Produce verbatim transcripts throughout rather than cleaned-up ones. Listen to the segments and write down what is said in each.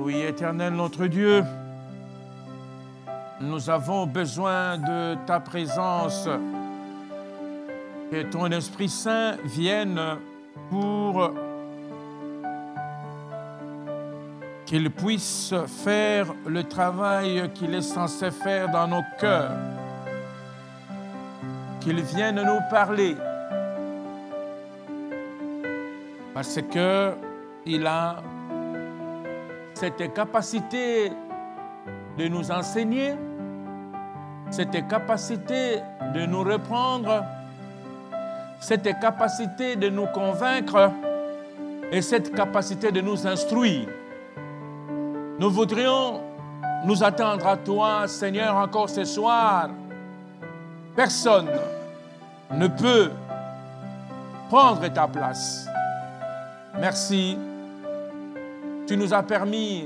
Oui, Éternel notre Dieu, nous avons besoin de ta présence, que ton Esprit Saint vienne pour qu'il puisse faire le travail qu'il est censé faire dans nos cœurs, qu'il vienne nous parler, parce qu'il a cette capacité de nous enseigner, cette capacité de nous reprendre, cette capacité de nous convaincre et cette capacité de nous instruire. Nous voudrions nous attendre à toi, Seigneur, encore ce soir. Personne ne peut prendre ta place. Merci. Tu nous as permis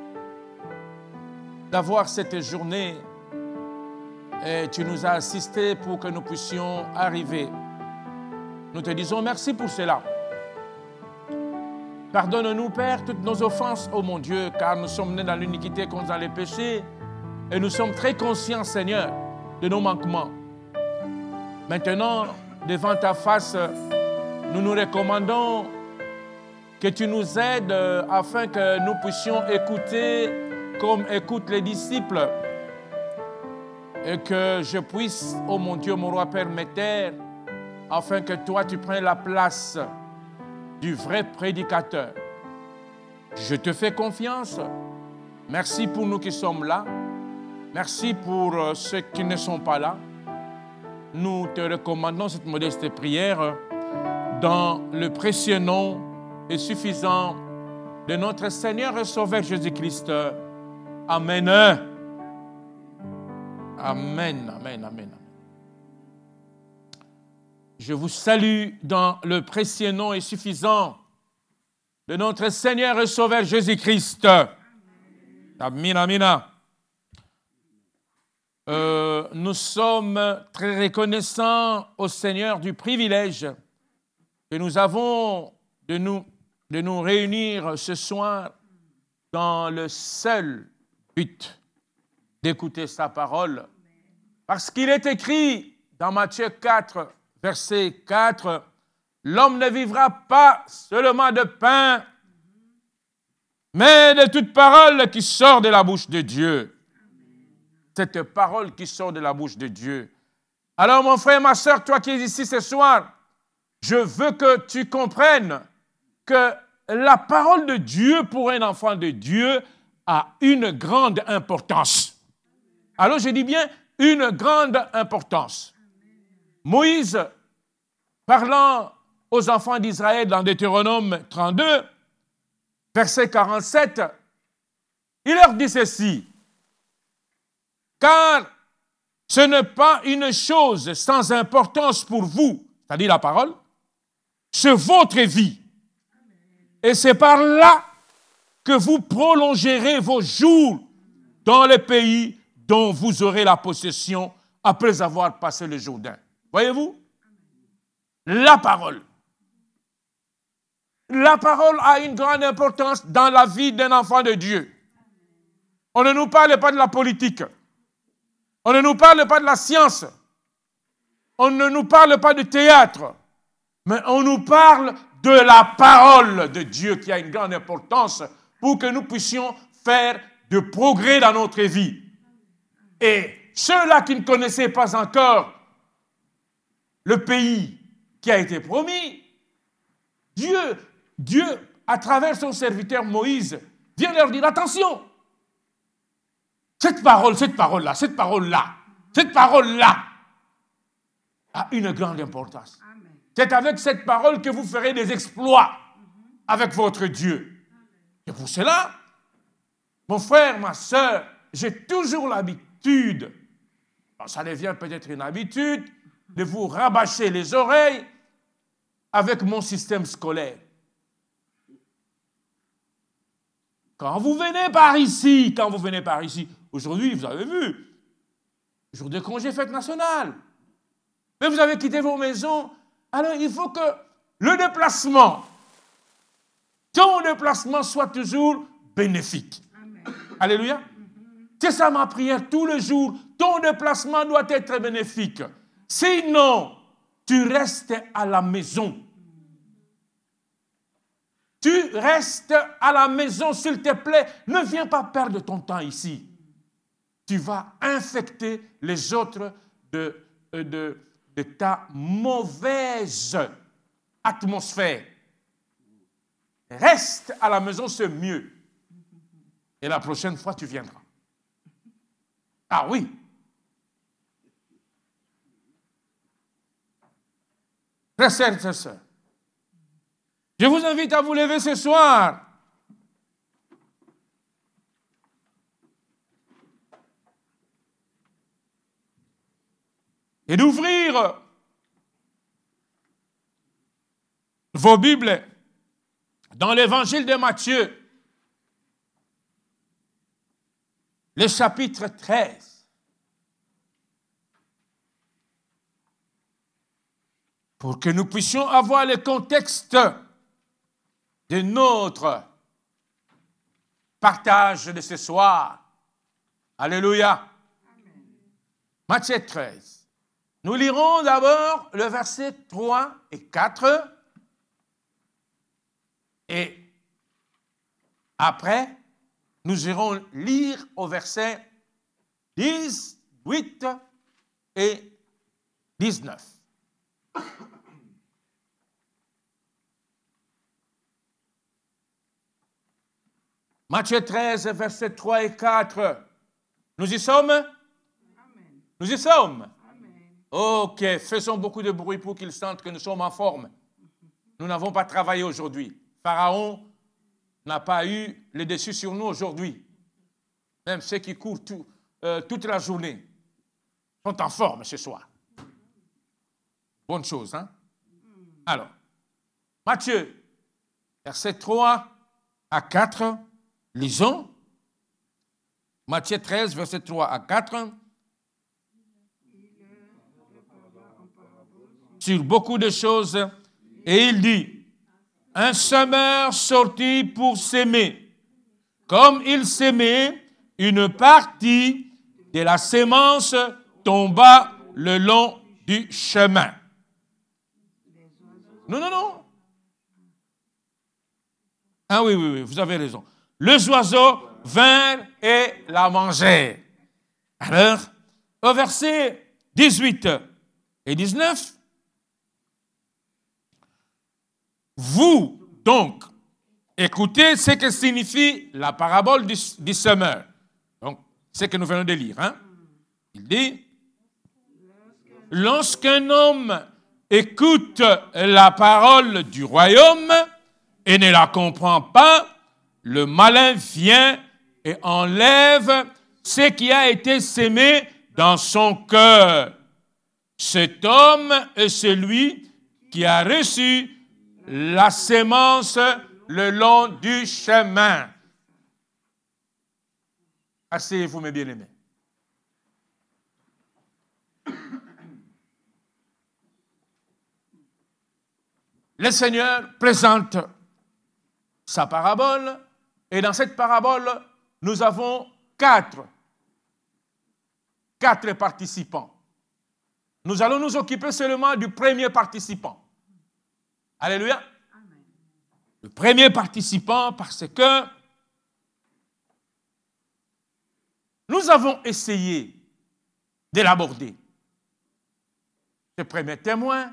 d'avoir cette journée et tu nous as assistés pour que nous puissions arriver. Nous te disons merci pour cela. Pardonne-nous, Père, toutes nos offenses, ô mon Dieu, car nous sommes nés dans l'iniquité comme dans les péchés et nous sommes très conscients, Seigneur, de nos manquements. Maintenant, devant ta face, nous nous recommandons que tu nous aides afin que nous puissions écouter comme écoutent les disciples et que je puisse, ô mon Dieu, mon roi, Père, m'éteindre afin que toi, tu prennes la place du vrai prédicateur. Je te fais confiance. Merci pour nous qui sommes là. Merci pour ceux qui ne sont pas là. Nous te recommandons cette modeste prière dans le précieux nom et suffisant de notre Seigneur et Sauveur Jésus-Christ. Amen. Amen, amen, amen. Je vous salue dans le précieux nom et suffisant de notre Seigneur et Sauveur Jésus-Christ. Amen, amen. Euh, nous sommes très reconnaissants au Seigneur du privilège que nous avons de nous de nous réunir ce soir dans le seul but d'écouter sa parole. Parce qu'il est écrit dans Matthieu quatre, verset quatre, « L'homme ne vivra pas seulement de pain, mais de toute parole qui sort de la bouche de Dieu. » Cette parole qui sort de la bouche de Dieu. Alors mon frère, ma soeur, toi qui es ici ce soir, je veux que tu comprennes que la parole de Dieu pour un enfant de Dieu a une grande importance. Alors je dis bien une grande importance. Moïse, parlant aux enfants d'Israël dans Deutéronome trente-deux, verset quarante-sept, il leur dit ceci, « Car ce n'est pas une chose sans importance pour vous, c'est-à-dire la parole, c'est votre vie. Et c'est par là que vous prolongerez vos jours dans le pays dont vous aurez la possession après avoir passé le Jourdain. » Voyez-vous? La parole. La parole a une grande importance dans la vie d'un enfant de Dieu. On ne nous parle pas de la politique. On ne nous parle pas de la science. On ne nous parle pas de théâtre. Mais on nous parle de la parole de Dieu qui a une grande importance pour que nous puissions faire de progrès dans notre vie. Et ceux-là qui ne connaissaient pas encore le pays qui a été promis, Dieu, Dieu, à travers son serviteur Moïse, vient leur dire, attention, cette parole, cette parole-là, cette parole-là, cette parole-là a une grande importance. Amen. C'est avec cette parole que vous ferez des exploits avec votre Dieu. Et pour cela, mon frère, ma soeur, j'ai toujours l'habitude, ça devient peut-être une habitude, de vous rabâcher les oreilles avec mon système scolaire. Quand vous venez par ici, quand vous venez par ici, aujourd'hui, vous avez vu, jour de congé, fête nationale. Mais vous avez quitté vos maisons, alors il faut que le déplacement, ton déplacement soit toujours bénéfique. Alléluia. C'est ça ma prière tous les jours. Ton déplacement doit être bénéfique. Sinon, tu restes à la maison. Tu restes à la maison, s'il te plaît. Ne viens pas perdre ton temps ici. Tu vas infecter les autres de, de, de ta mauvaise atmosphère. Reste à la maison, c'est mieux. Et la prochaine fois, tu viendras. Ah oui. Très chers, très chers. Je vous invite à vous lever ce soir. Et d'ouvrir vos Bibles dans l'évangile de Matthieu, le chapitre treize. Pour que nous puissions avoir le contexte de notre partage de ce soir. Alléluia. Amen. Matthieu treize. Nous lirons d'abord le verset trois et quatre. Et après, nous irons lire au verset dix, huit et dix-neuf. Matthieu treize, versets trois et quatre. Nous y sommes? Amen. Nous y sommes? Amen. Ok, faisons beaucoup de bruit pour qu'ils sentent que nous sommes en forme. Nous n'avons pas travaillé aujourd'hui. Pharaon n'a pas eu le dessus sur nous aujourd'hui. Même ceux qui courent tout, euh, toute la journée sont en forme ce soir. Bonne chose, hein? Alors, Matthieu, verset trois à quatre. Lisons. Matthieu treize, verset trois à quatre. Sur beaucoup de choses. Et il dit, un semeur sortit pour s'aimer. Comme il s'aimait, une partie de la sémence tomba le long du chemin. Non, non, non. Ah oui, oui, oui, vous avez raison. Les oiseaux vinrent et la mangèrent. Alors, au verset dix-huit et dix-neuf, vous, donc, écoutez ce que signifie la parabole du, du semeur. Donc, c'est ce que nous venons de lire. Hein? Il dit, lorsqu'un homme écoute la parole du royaume et ne la comprend pas, le malin vient et enlève ce qui a été sémé dans son cœur. Cet homme est celui qui a reçu la sémence le long du chemin. Asseyez-vous, mes bien-aimés. Le Seigneur présente sa parabole. Et dans cette parabole, nous avons quatre, quatre participants. Nous allons nous occuper seulement du premier participant. Alléluia. Amen. Le premier participant parce que nous avons essayé de l'aborder. Le premier témoin,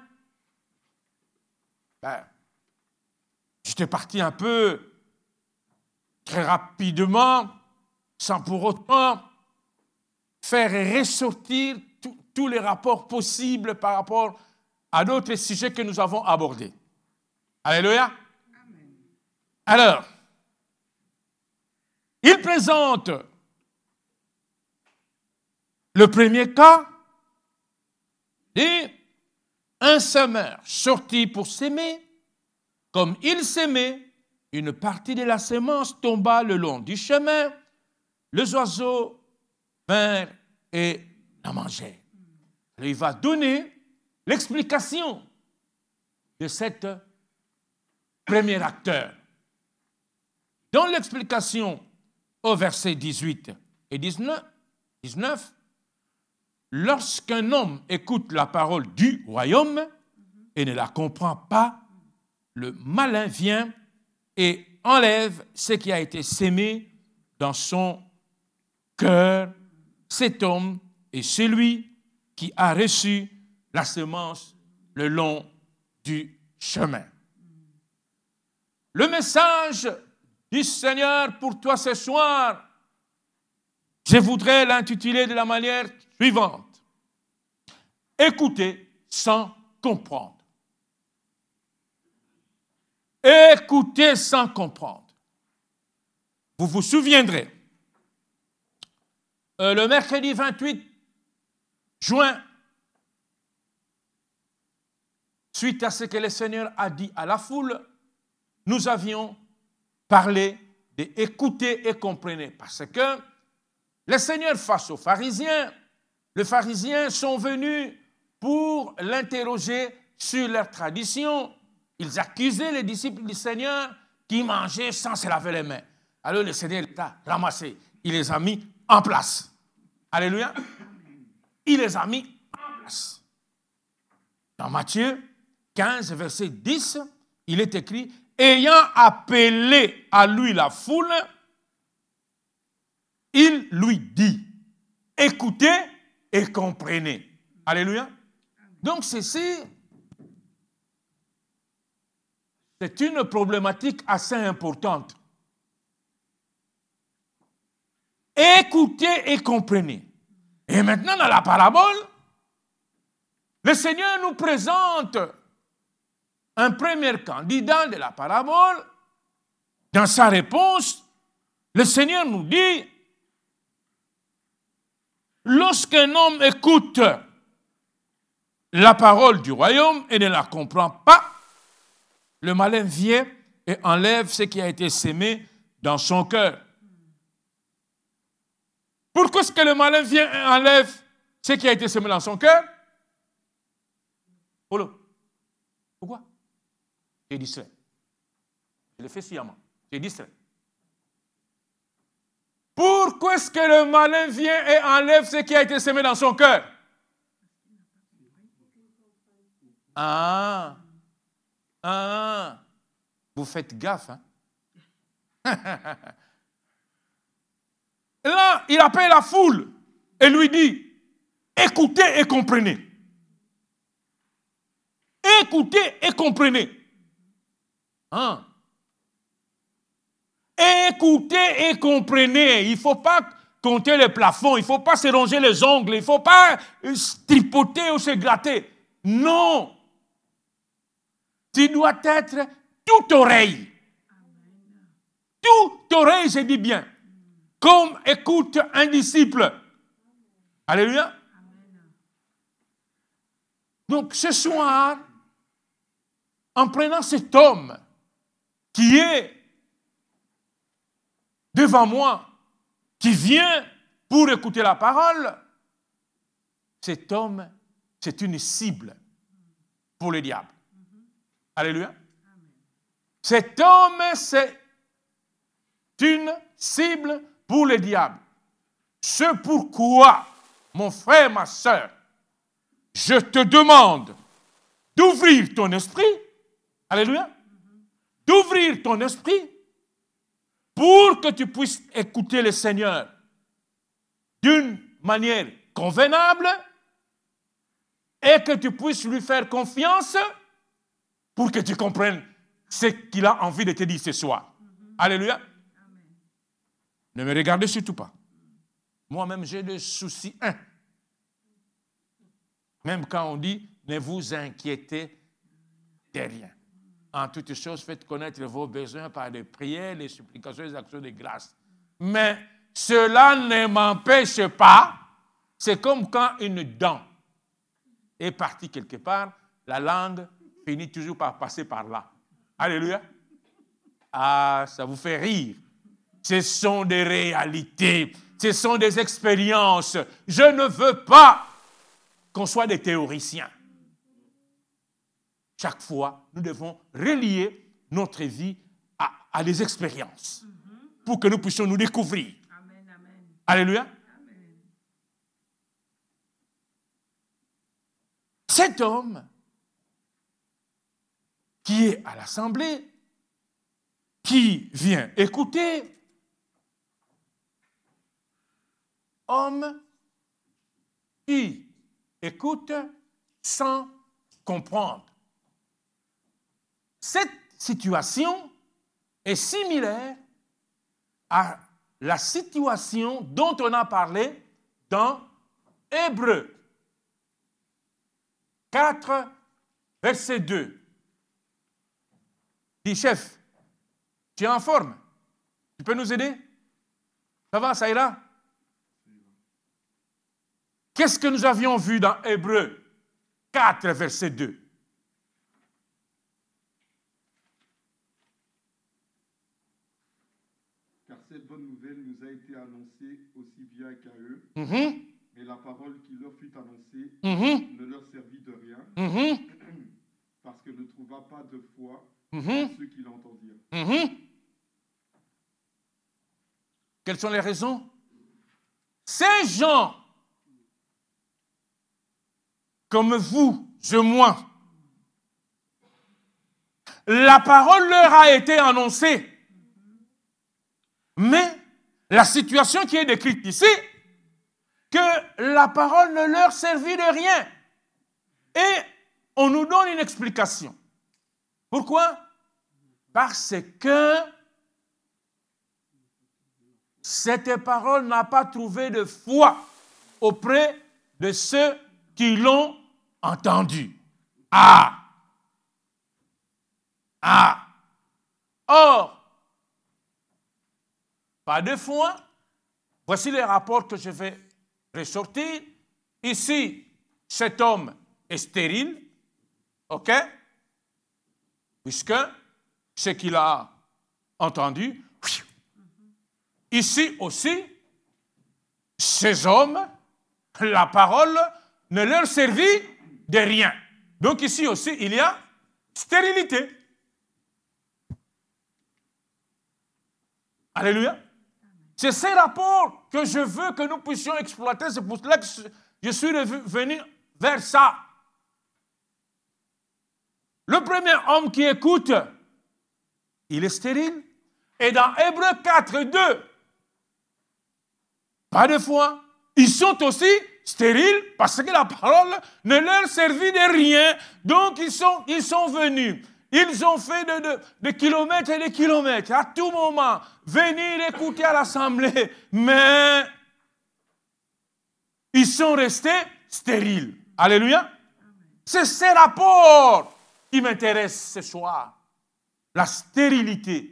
ben, j'étais parti un peu très rapidement, sans pour autant faire ressortir tous les rapports possibles par rapport à d'autres sujets que nous avons abordés. Alléluia. Amen. Alors, il présente le premier cas et un semeur sorti pour s'aimer, comme il s'aimait. Une partie de la sémence tomba le long du chemin. Les oiseaux vinrent et la mangèrent. Il va donner l'explication de cet premier acteur. Dans l'explication au verset dix-huit et dix-neuf, dix-neuf, lorsqu'un homme écoute la parole du royaume et ne la comprend pas, le malin vient et enlève ce qui a été sémé dans son cœur. Cet homme est celui qui a reçu la semence le long du chemin. Le message du Seigneur pour toi ce soir, je voudrais l'intituler de la manière suivante. Écoutez sans comprendre. Écoutez sans comprendre. Vous vous souviendrez, euh, le mercredi vingt-huit juin, suite à ce que le Seigneur a dit à la foule, nous avions parlé d'écouter et comprenez. Parce que le Seigneur, face aux pharisiens, les pharisiens sont venus pour l'interroger sur leur tradition. Ils accusaient les disciples du Seigneur qui mangeaient sans se laver les mains. Alors le Seigneur les a ramassés. Il les a mis en place. Alléluia. Il les a mis en place. Dans Matthieu quinze, verset dix, il est écrit « Ayant appelé à lui la foule, il lui dit, écoutez et comprenez. » Alléluia. Donc ceci, c'est une problématique assez importante. Écoutez et comprenez. Et maintenant, dans la parabole, le Seigneur nous présente un premier candidat de la parabole. Dans sa réponse, le Seigneur nous dit, lorsqu'un homme écoute la parole du royaume et ne la comprend pas, le malin vient et enlève ce qui a été sémé dans son cœur. Pourquoi est-ce que le malin vient et enlève ce qui a été semé dans son cœur? Polo. Pourquoi? Tu es distrait. Je le fais sciemment. Tu es distrait. Pourquoi est-ce que le malin vient et enlève ce qui a été semé dans son cœur? Ah. Ah. Vous faites gaffe, hein? Là, il appelle la foule et lui dit, écoutez et comprenez. Écoutez et comprenez. Hein? Écoutez et comprenez. Il ne faut pas compter les plafonds, il ne faut pas se ronger les ongles, il ne faut pas se tripoter ou se gratter. Non. Tu dois être toute oreille. Toute oreille, je dis bien. Comme écoute un disciple. Alléluia. Donc ce soir, en prenant cet homme qui est devant moi, qui vient pour écouter la parole, cet homme, c'est une cible pour le diable. Alléluia. Cet homme, c'est une cible pour le diable. C'est pourquoi, mon frère, ma soeur, je te demande d'ouvrir ton esprit, alléluia, d'ouvrir ton esprit pour que tu puisses écouter le Seigneur d'une manière convenable et que tu puisses lui faire confiance pour que tu comprennes ce qu'il a envie de te dire ce soir. Alléluia. Ne me regardez surtout pas. Moi-même, j'ai des soucis. Un. Même quand on dit, ne vous inquiétez de rien. En toutes choses, faites connaître vos besoins par des prières, des supplications, des actions de grâce. Mais cela ne m'empêche pas. C'est comme quand une dent est partie quelque part, la langue finit toujours par passer par là. Alléluia. Ah, ça vous fait rire. Ce sont des réalités, ce sont des expériences. Je ne veux pas qu'on soit des théoriciens. Chaque fois, nous devons relier notre vie à, à des expériences. pour que nous puissions nous découvrir. Amen, amen. Alléluia. Amen. Cet homme qui est à l'assemblée, qui vient écouter, homme qui écoute sans comprendre. Cette situation est similaire à la situation dont on a parlé dans Hébreux quatre, verset deux. Dis, chef, tu es en forme? Tu peux nous aider? Ça va, ça ira? Qu'est-ce que nous avions vu dans Hébreux quatre, verset deux? Car cette bonne nouvelle nous a été annoncée aussi bien qu'à eux, Mm-hmm. mais la parole qui leur fut annoncée Mm-hmm. ne leur servit de rien, Mm-hmm. parce que ne trouva pas de foi Mm-hmm. en ceux qui l'entendirent. Mm-hmm. Quelles sont les raisons? Ces gens, comme vous, je, moi, la parole leur a été annoncée. Mais la situation qui est décrite ici, que la parole ne leur servit de rien. Et on nous donne une explication. Pourquoi? Parce que cette parole n'a pas trouvé de foi auprès de ceux qui l'ont entendue. Ah! Ah! Or, pas de foi. Voici les rapports que je vais ressortir. Ici, cet homme est stérile. OK? Puisque ce qu'il a entendu. Ici aussi, ces hommes, la parole ne leur servit de rien. Donc ici aussi, il y a stérilité. Alléluia. C'est ces rapports que je veux que nous puissions exploiter. C'est pour cela que je suis venu vers ça. Le premier homme qui écoute, il est stérile. Et dans Hébreux quatre, deux, pas de foi. Ils sont aussi stériles parce que la parole ne leur servit de rien. Donc ils sont, ils sont venus. Ils ont fait de, de, de kilomètres et de kilomètres, à tout moment, venir écouter à l'assemblée, mais ils sont restés stériles. Alléluia. C'est ces rapports qui m'intéressent ce soir. La stérilité.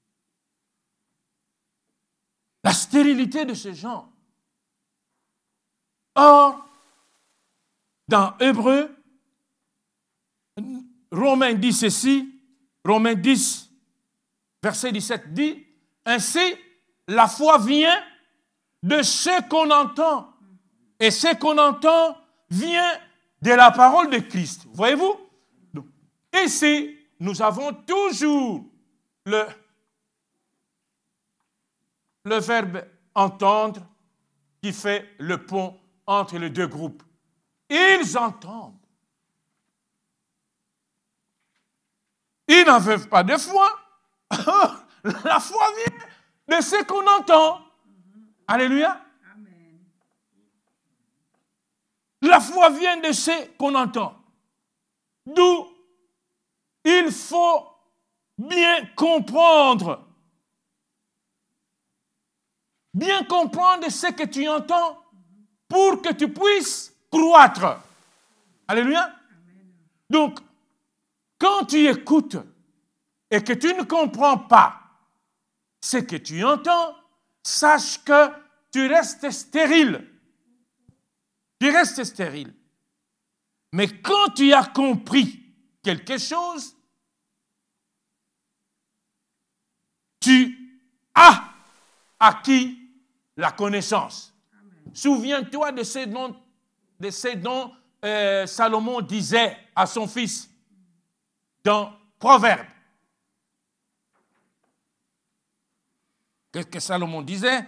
La stérilité de ces gens. Or, dans Hébreux, Romains dix ceci, Romains dix, verset dix-sept dit, ainsi, la foi vient de ce qu'on entend. Et ce qu'on entend vient de la parole de Christ. Voyez-vous? Donc, ici, nous avons toujours le, le verbe entendre qui fait le pont entre les deux groupes. Ils entendent. Ils n'avaient pas de foi. La foi vient de ce qu'on entend. Alléluia. Amen. La foi vient de ce qu'on entend. D'où il faut bien comprendre. Bien comprendre ce que tu entends pour que tu puisses croître. Alléluia. Amen. Donc, quand tu écoutes et que tu ne comprends pas ce que tu entends, sache que tu restes stérile. Tu restes stérile. Mais quand tu as compris quelque chose, tu as acquis la connaissance. Amen. Souviens-toi de ce dont, de ce dont euh, Salomon disait à son fils dans Proverbe. Qu'est-ce que Salomon disait?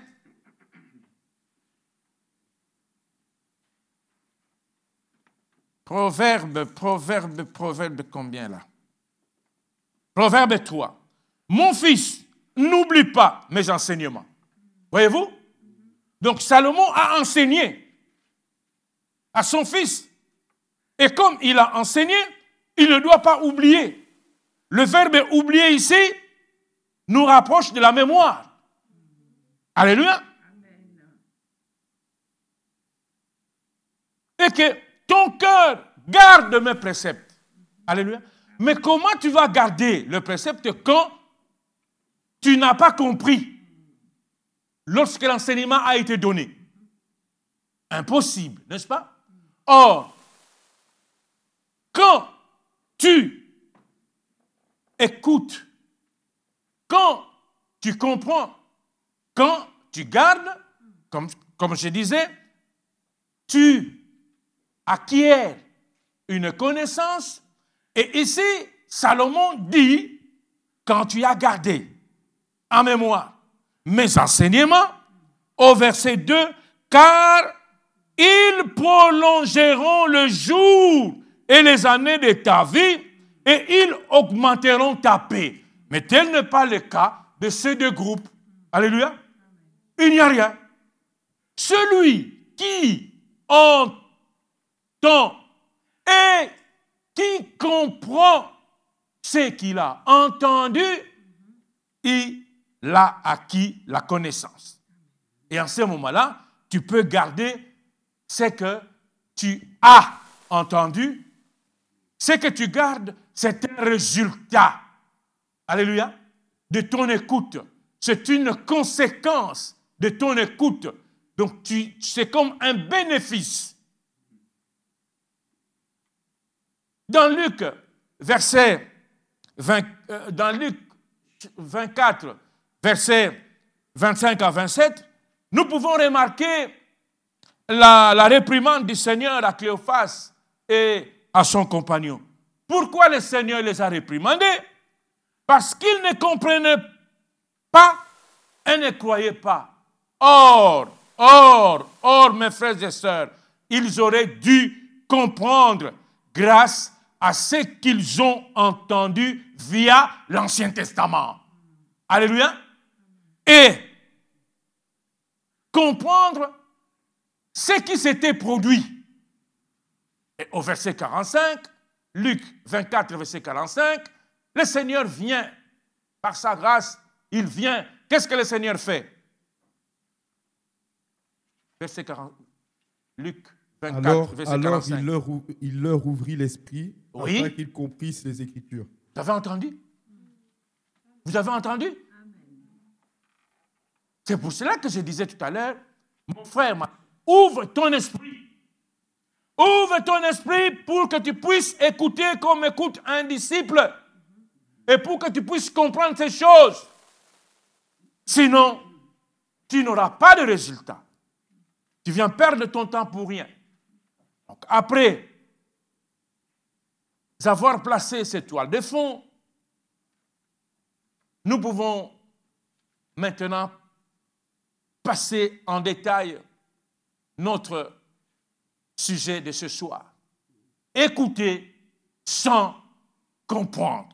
Proverbe, proverbe, proverbe combien là? Proverbe trois. Mon fils, n'oublie pas mes enseignements. Voyez-vous? Donc Salomon a enseigné à son fils. Et comme il a enseigné, il ne doit pas oublier. Le verbe oublier ici nous rapproche de la mémoire. Alléluia. Et que ton cœur garde mes préceptes. Alléluia. Mais comment tu vas garder le précepte quand tu n'as pas compris lorsque l'enseignement a été donné? Impossible, n'est-ce pas? Or, quand tu écoutes, quand tu comprends, quand tu gardes, comme, comme je disais, tu acquiert une connaissance. Et ici, Salomon dit, quand tu as gardé en mémoire mes enseignements, au verset deux, car ils prolongeront le jour et les années de ta vie, et ils augmenteront ta paix. Mais tel n'est pas le cas de ces deux groupes. Alléluia. Il n'y a rien. Celui qui entend et qui comprend ce qu'il a entendu, il a acquis la connaissance. Et en ce moment-là, tu peux garder ce que tu as entendu. Ce que tu gardes, c'est un résultat. Alléluia. De ton écoute. C'est une conséquence de ton écoute. Donc, tu, c'est comme un bénéfice. Dans Luc, verset vingt, euh, dans Luc vingt-quatre, verset vingt-cinq à vingt-sept, nous pouvons remarquer la, la réprimande du Seigneur à Cléophas et à son compagnon. Pourquoi le Seigneur les a réprimandés? Parce qu'ils ne comprenaient pas et ne croyaient pas. Or, or, or, mes frères et sœurs, ils auraient dû comprendre grâce à ce qu'ils ont entendu via l'Ancien Testament. Alléluia. Et comprendre ce qui s'était produit. Et au verset quarante-cinq, Luc vingt-quatre, verset quarante-cinq, le Seigneur vient, par sa grâce, il vient. Qu'est-ce que le Seigneur fait? Verset quarante, Luc vingt-quatre, alors, verset alors quarante-cinq. il leur, il leur ouvrit l'esprit, oui, afin qu'ils comprissent les Écritures. Vous avez entendu? Vous avez entendu? C'est pour cela que je disais tout à l'heure, mon frère, ouvre ton esprit. Ouvre ton esprit pour que tu puisses écouter comme écoute un disciple et pour que tu puisses comprendre ces choses. Sinon, tu n'auras pas de résultat. Tu viens perdre ton temps pour rien. Donc, après avoir placé cette toile de fond, nous pouvons maintenant passer en détail notre sujet de ce soir. Écouter sans comprendre.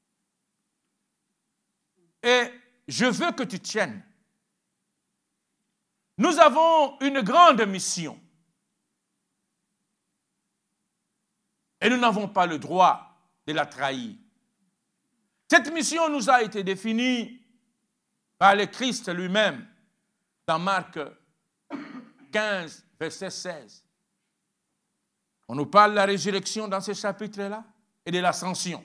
Et je veux que tu tiennes. Nous avons une grande mission. Et nous n'avons pas le droit de la trahir. Cette mission nous a été définie par le Christ lui-même dans Marc quinze, verset seize. On nous parle de la résurrection dans ce chapitre-là et de l'ascension.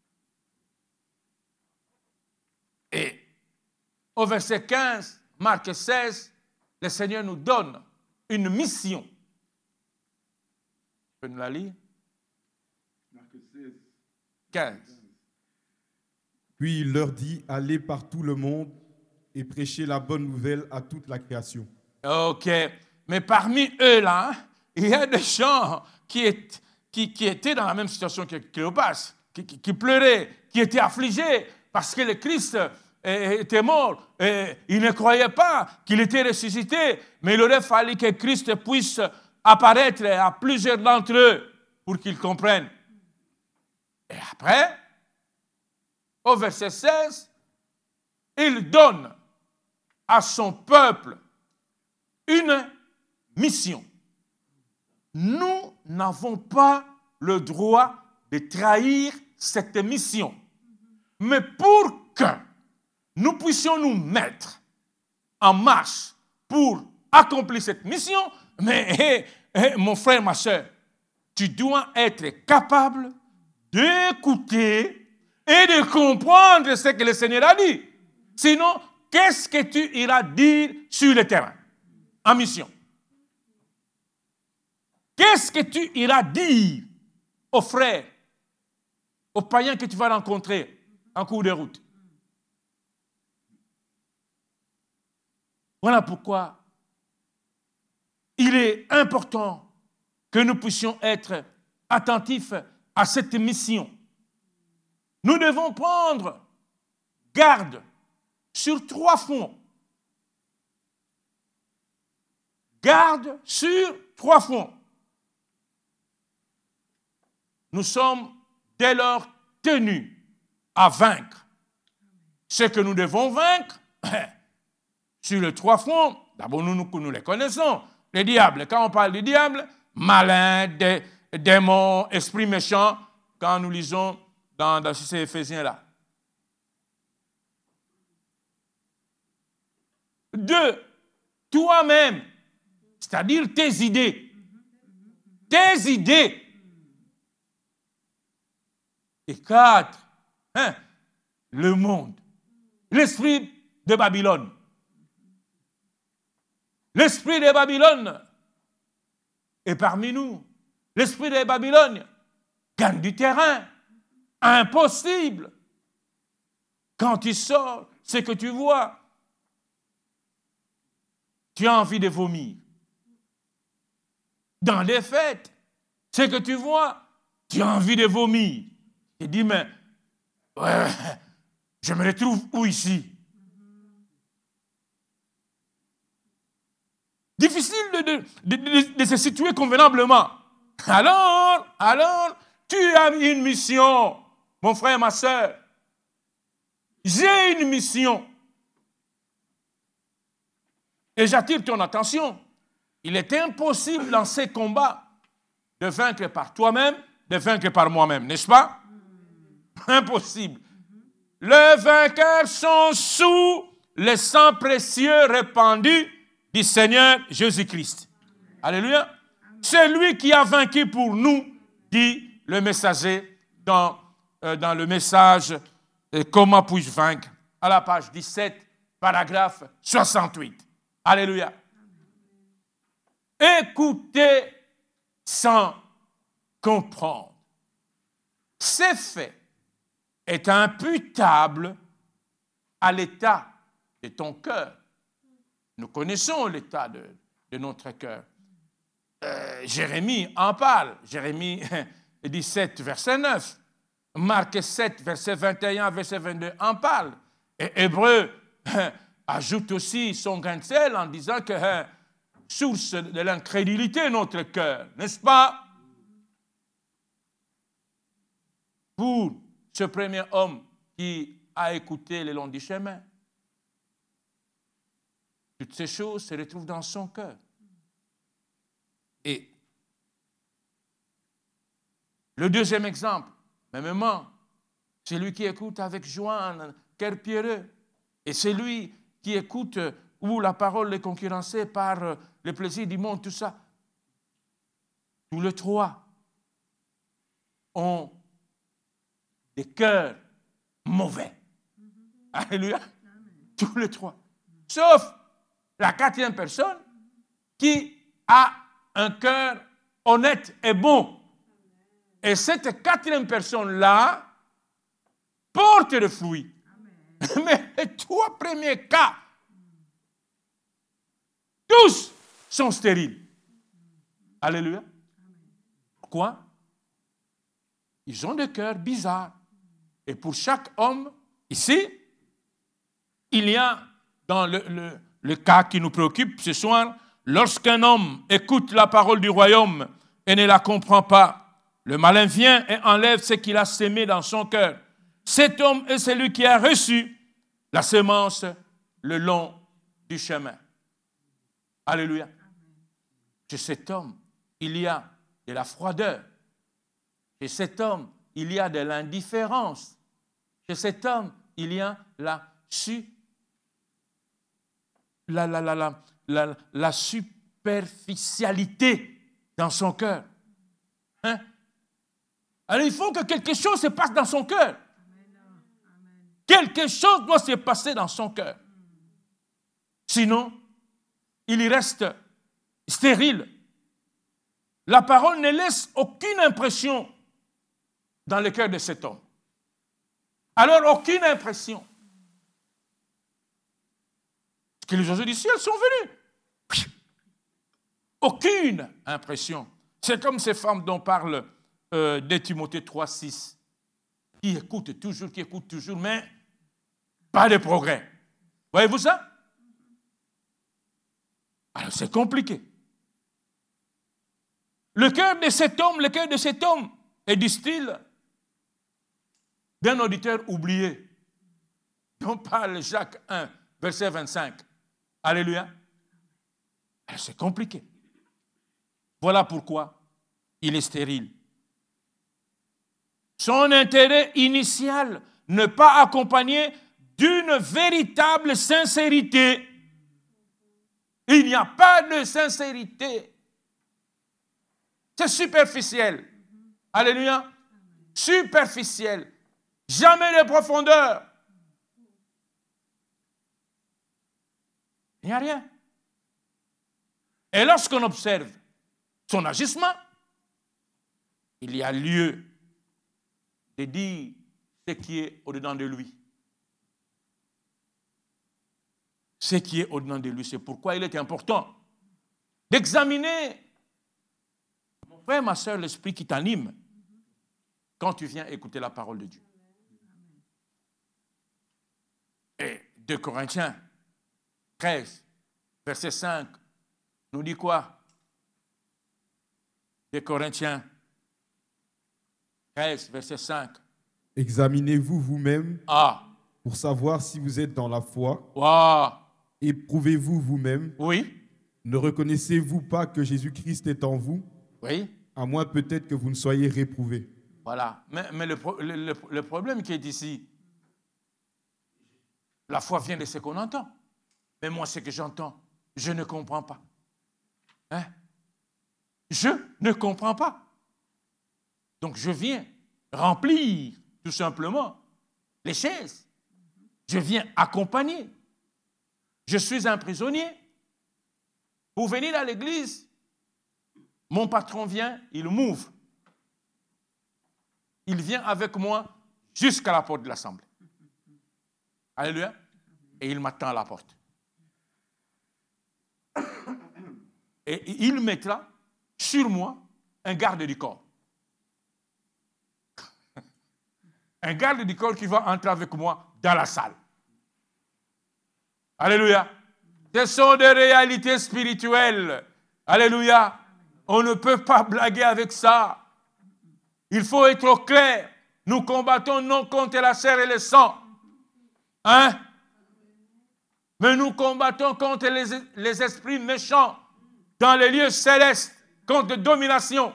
Et au verset quinze, Marc seize, le Seigneur nous donne une mission. Tu peux nous la lire? Marc seize. quinze. Puis il leur dit, allez par tout le monde et prêchez la bonne nouvelle à toute la création. Ok, mais parmi eux là, il y a des gens qui, est, qui, qui étaient dans la même situation que Cléopas, qui, qui, qui pleuraient, qui étaient affligés parce que le Christ était mort. Et ils ne croyaient pas qu'il était ressuscité, mais il aurait fallu que Christ puisse apparaître à plusieurs d'entre eux pour qu'ils comprennent. Et après, au verset seize, il donne à son peuple une mission. Nous n'avons pas le droit de trahir cette mission. Mais pour que nous puissions nous mettre en marche pour accomplir cette mission, mais hey, hey, mon frère, ma soeur, tu dois être capable d'écouter et de comprendre ce que le Seigneur a dit. Sinon, qu'est-ce que tu iras dire sur le terrain, en mission? Qu'est-ce que tu iras dire aux frères, aux païens que tu vas rencontrer en cours de route? Voilà pourquoi il est important que nous puissions être attentifs à cette mission. Nous devons prendre garde sur trois fronts. Garde sur trois fronts. Nous sommes dès lors tenus à vaincre. Ce que nous devons vaincre, sur les trois fronts, d'abord nous, nous, nous les connaissons. Le diable, quand on parle du diable, malin, dé, démon, esprit méchant, quand nous lisons dans, dans ces Éphésiens-là. Deux, toi-même, c'est-à-dire tes idées. Tes idées. Et quatre, hein, le monde, l'esprit de Babylone. L'esprit de Babylone est parmi nous. L'esprit de Babylone gagne du terrain. Impossible. Quand tu sors, ce que tu vois, tu as envie de vomir. Dans les fêtes, ce que tu vois, tu as envie de vomir. Tu dis, mais ouais, je me retrouve où ici? Difficile de, de, de, de, de se situer convenablement. Alors, alors, tu as une mission, mon frère, ma soeur. J'ai une mission. Et j'attire ton attention. Il est impossible dans ces combats de vaincre par toi-même, de vaincre par moi-même, n'est-ce pas? Impossible. Les vainqueurs sont sous le sang précieux répandu du Seigneur Jésus-Christ. Alléluia. C'est lui qui a vaincu pour nous, dit le messager dans, euh, dans le message euh, « Comment puis-je vaincre ?» à la page dix-sept, paragraphe soixante-huit. Alléluia. Écoutez sans comprendre. Ces faits est imputable à l'état de ton cœur. Nous connaissons l'état de, de notre cœur. Euh, Jérémie en parle. Jérémie dix-sept, verset neuf. Marc sept, verset vingt et un, verset vingt-deux en parle. Et Hébreu ajoute aussi son grain de sel en disant que euh, source de l'incrédulité notre cœur, n'est-ce pas? Pour ce premier homme qui a écouté le long du chemin. Toutes ces choses se retrouvent dans son cœur. Et le deuxième exemple, mêmement, celui qui écoute avec joie, un cœur pierreux, et celui qui écoute où la parole est concurrencée par le plaisir du monde, tout ça. Tous les trois ont des cœurs mauvais. Alléluia. Tous les trois. Sauf la quatrième personne qui a un cœur honnête et bon. Et cette quatrième personne-là porte le fruit. Mais les trois premiers cas, tous sont stériles. Alléluia. Pourquoi? Ils ont des cœurs bizarres. Et pour chaque homme, ici, il y a dans le, le, le cas qui nous préoccupe ce soir, lorsqu'un homme écoute la parole du royaume et ne la comprend pas, le malin vient et enlève ce qu'il a sémé dans son cœur. Cet homme est celui qui a reçu la semence le long du chemin. Alléluia. Chez cet homme, il y a de la froideur. Chez cet homme, il y a de l'indifférence. Chez cet homme, il y a la, su, la, la, la, la, la, la superficialité dans son cœur. Hein? Alors il faut que quelque chose se passe dans son cœur. Quelque chose doit se passer dans son cœur. Sinon, il y reste stérile. La parole ne laisse aucune impression dans le cœur de cet homme. Alors, aucune impression. Parce que les oiseaux du ciel sont venus. Aucune impression. C'est comme ces femmes dont parle euh, deux Timothée trois, six, qui écoutent toujours, qui écoutent toujours, mais pas de progrès. Voyez-vous ça? Alors, c'est compliqué. Le cœur de cet homme, le cœur de cet homme est du style d'un auditeur oublié, dont parle Jacques un, verset vingt-cinq. Alléluia. Alors, c'est compliqué. Voilà pourquoi il est stérile. Son intérêt initial n'est pas accompagné d'une véritable sincérité. Il n'y a pas de sincérité. C'est superficiel. Alléluia. Superficiel. Jamais de profondeur. Il n'y a rien. Et lorsqu'on observe son agissement, il y a lieu de dire ce qui est au-dedans de lui. Ce qui est au-dedans de lui, c'est pourquoi il est important d'examiner, mon frère, ma soeur, l'esprit qui t'anime quand tu viens écouter la parole de Dieu. Et deux Corinthiens treize, verset cinq, nous dit quoi? deux Corinthiens treize, verset cinq. Examinez-vous vous-même Ah. pour savoir si vous êtes dans la foi. Wow. Éprouvez-vous vous-même. Oui. Ne reconnaissez-vous pas que Jésus-Christ est en vous? Oui. À moins peut-être que vous ne soyez réprouvés. Voilà. Mais, mais le, le, le problème qui est ici, la foi vient de ce qu'on entend. Mais moi, ce que j'entends, je ne comprends pas. Hein? Je ne comprends pas. Donc, je viens remplir, tout simplement, les chaises. Je viens accompagner. Je suis un prisonnier. Pour venir à l'église, mon patron vient, il m'ouvre. Il vient avec moi jusqu'à la porte de l'assemblée. Alléluia. Et il m'attend à la porte. Et il mettra sur moi un garde du corps. Un garde du corps qui va entrer avec moi dans la salle. Alléluia. Ce sont des réalités spirituelles. Alléluia. On ne peut pas blaguer avec ça. Il faut être au clair. Nous combattons non contre la chair et le sang. Hein? Mais nous combattons contre les, les esprits méchants dans les lieux célestes, contre domination.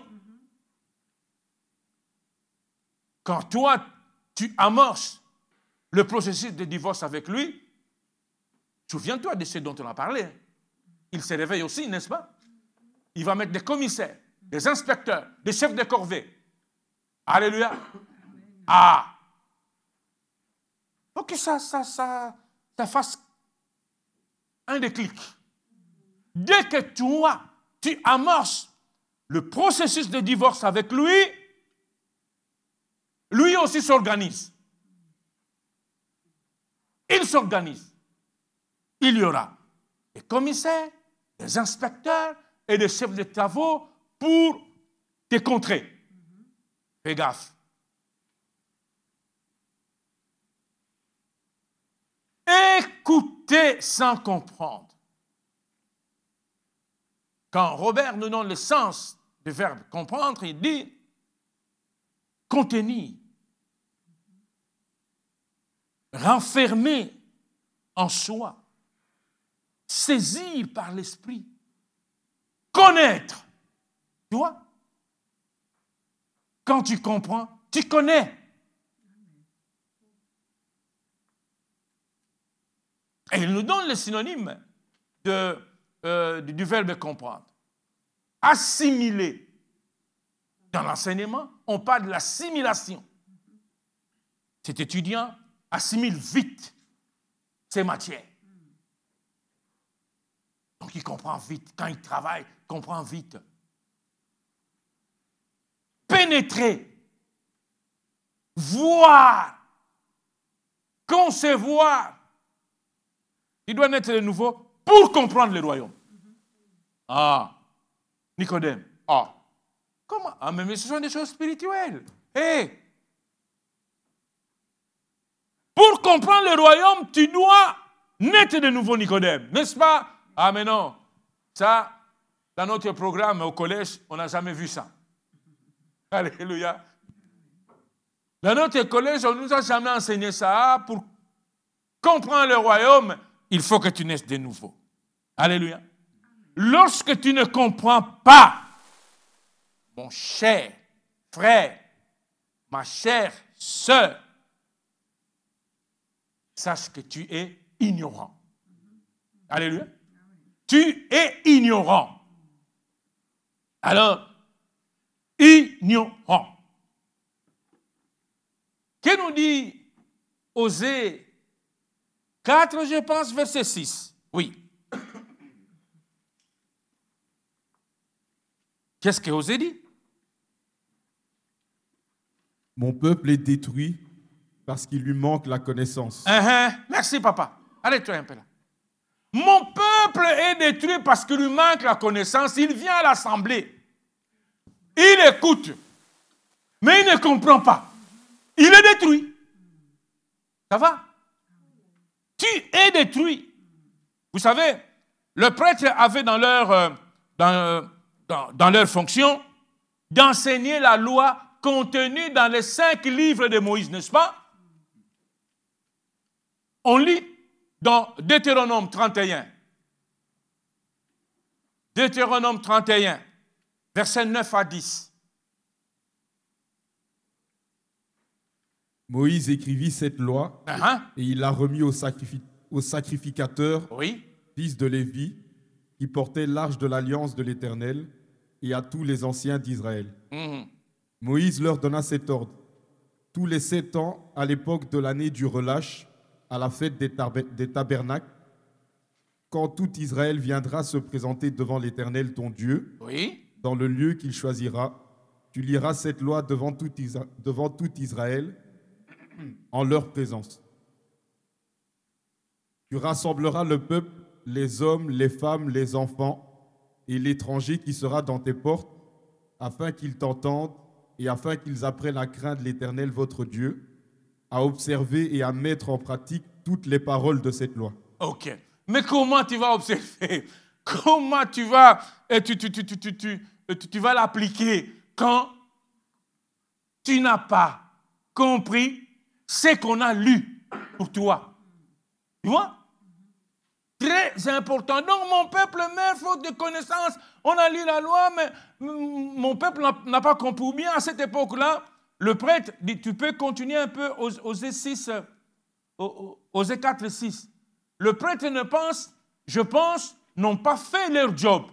Quand toi, tu amorces le processus de divorce avec lui, souviens-toi de ce dont on a parlé. Il se réveille aussi, n'est-ce pas? Il va mettre des commissaires, des inspecteurs, des chefs de corvée. Alléluia. Ah. Il faut que ça, ça, ça, ça fasse un déclic. Dès que toi, tu amorces le processus de divorce avec lui, lui aussi s'organise. Il s'organise. Il y aura des commissaires, des inspecteurs et des chefs de travaux pour te contrer. Fais gaffe. écouter sans comprendre. Quand Robert nous donne le sens du verbe comprendre, il dit contenir, renfermer en soi, saisir par l'esprit, connaître. Tu vois? Quand tu comprends, tu connais. Et il nous donne le synonyme de, euh, du verbe comprendre. Assimiler. Dans l'enseignement, on parle de l'assimilation. Cet étudiant assimile vite ses matières. Donc il comprend vite. Quand il travaille, il comprend vite. Pénétrer, voir, concevoir. Il doit naître de nouveau pour comprendre le royaume. Ah, Nicodème. Ah, comment? Ah, mais ce sont des choses spirituelles. Hé! Pour comprendre le royaume, tu dois naître de nouveau, Nicodème. N'est-ce pas? Ah, mais non. Ça, dans notre programme au collège, on n'a jamais vu ça. Alléluia. Dans notre collège, on ne nous a jamais enseigné ça. Pour comprendre le royaume, il faut que tu naisses de nouveau. Alléluia. Lorsque tu ne comprends pas, mon cher frère, ma chère sœur, sache que tu es ignorant. Alléluia. Tu es ignorant. Alors, ignorant. Que nous dit Osée quatre, je pense, verset six. Oui. Qu'est-ce que Osée dit? Mon peuple est détruit parce qu'il lui manque la connaissance. Uh-huh. Merci, papa. Allez-toi un peu là. Mon peuple est détruit parce qu'il lui manque la connaissance. Il vient à l'assemblée. Il écoute. Mais il ne comprend pas. Il est détruit. Ça va? Tu es détruit. Vous savez, le prêtre avait dans leur, euh, dans, dans, dans leur fonction d'enseigner la loi contenue dans les cinq livres de Moïse, n'est-ce pas? On lit dans Deutéronome trente et un. Deutéronome trente et un, versets neuf à dix. Moïse écrivit cette loi Uh-huh. et il l'a remis au, sacrifi- au sacrificateur, Oui. fils de Lévi, qui portait l'arche de l'alliance de l'Éternel, et à tous les anciens d'Israël. Mhm. Moïse leur donna cet ordre. Tous les sept ans, à l'époque de l'année du relâche, à la fête des, tab- des tabernacles, quand tout Israël viendra se présenter devant l'Éternel ton Dieu, Oui. dans le lieu qu'il choisira, tu liras cette loi devant tout, Isa- devant tout Israël, en leur présence. Tu rassembleras le peuple, les hommes, les femmes, les enfants et l'étranger qui sera dans tes portes, afin qu'ils t'entendent et afin qu'ils apprennent à craindre l'Éternel votre Dieu, à observer et à mettre en pratique toutes les paroles de cette loi. OK. Mais comment tu vas observer? Comment tu vas, et tu, tu, tu, tu, tu, tu, tu, tu vas l'appliquer quand tu n'as pas compris ce qu'on a lu pour toi? Tu vois? Très important. Donc, mon peuple meurt faute de connaissance. On a lu la loi, mais mon peuple n'a, n'a pas compris. Ou bien, à cette époque-là, le prêtre dit, tu peux continuer un peu aux, aux six, aux, aux quatre six. Le prêtre ne pense, je pense, n'ont pas fait leur job.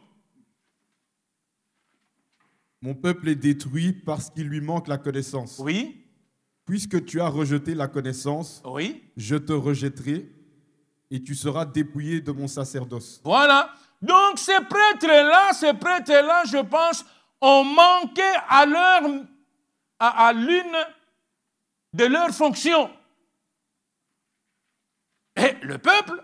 Mon peuple est détruit parce qu'il lui manque la connaissance. Oui, Puisque tu as rejeté la connaissance, oui. je te rejetterai et tu seras dépouillé de mon sacerdoce. Voilà. Donc, ces prêtres-là, ces prêtres-là, je pense, ont manqué à, leur, à, à l'une de leurs fonctions. Et le peuple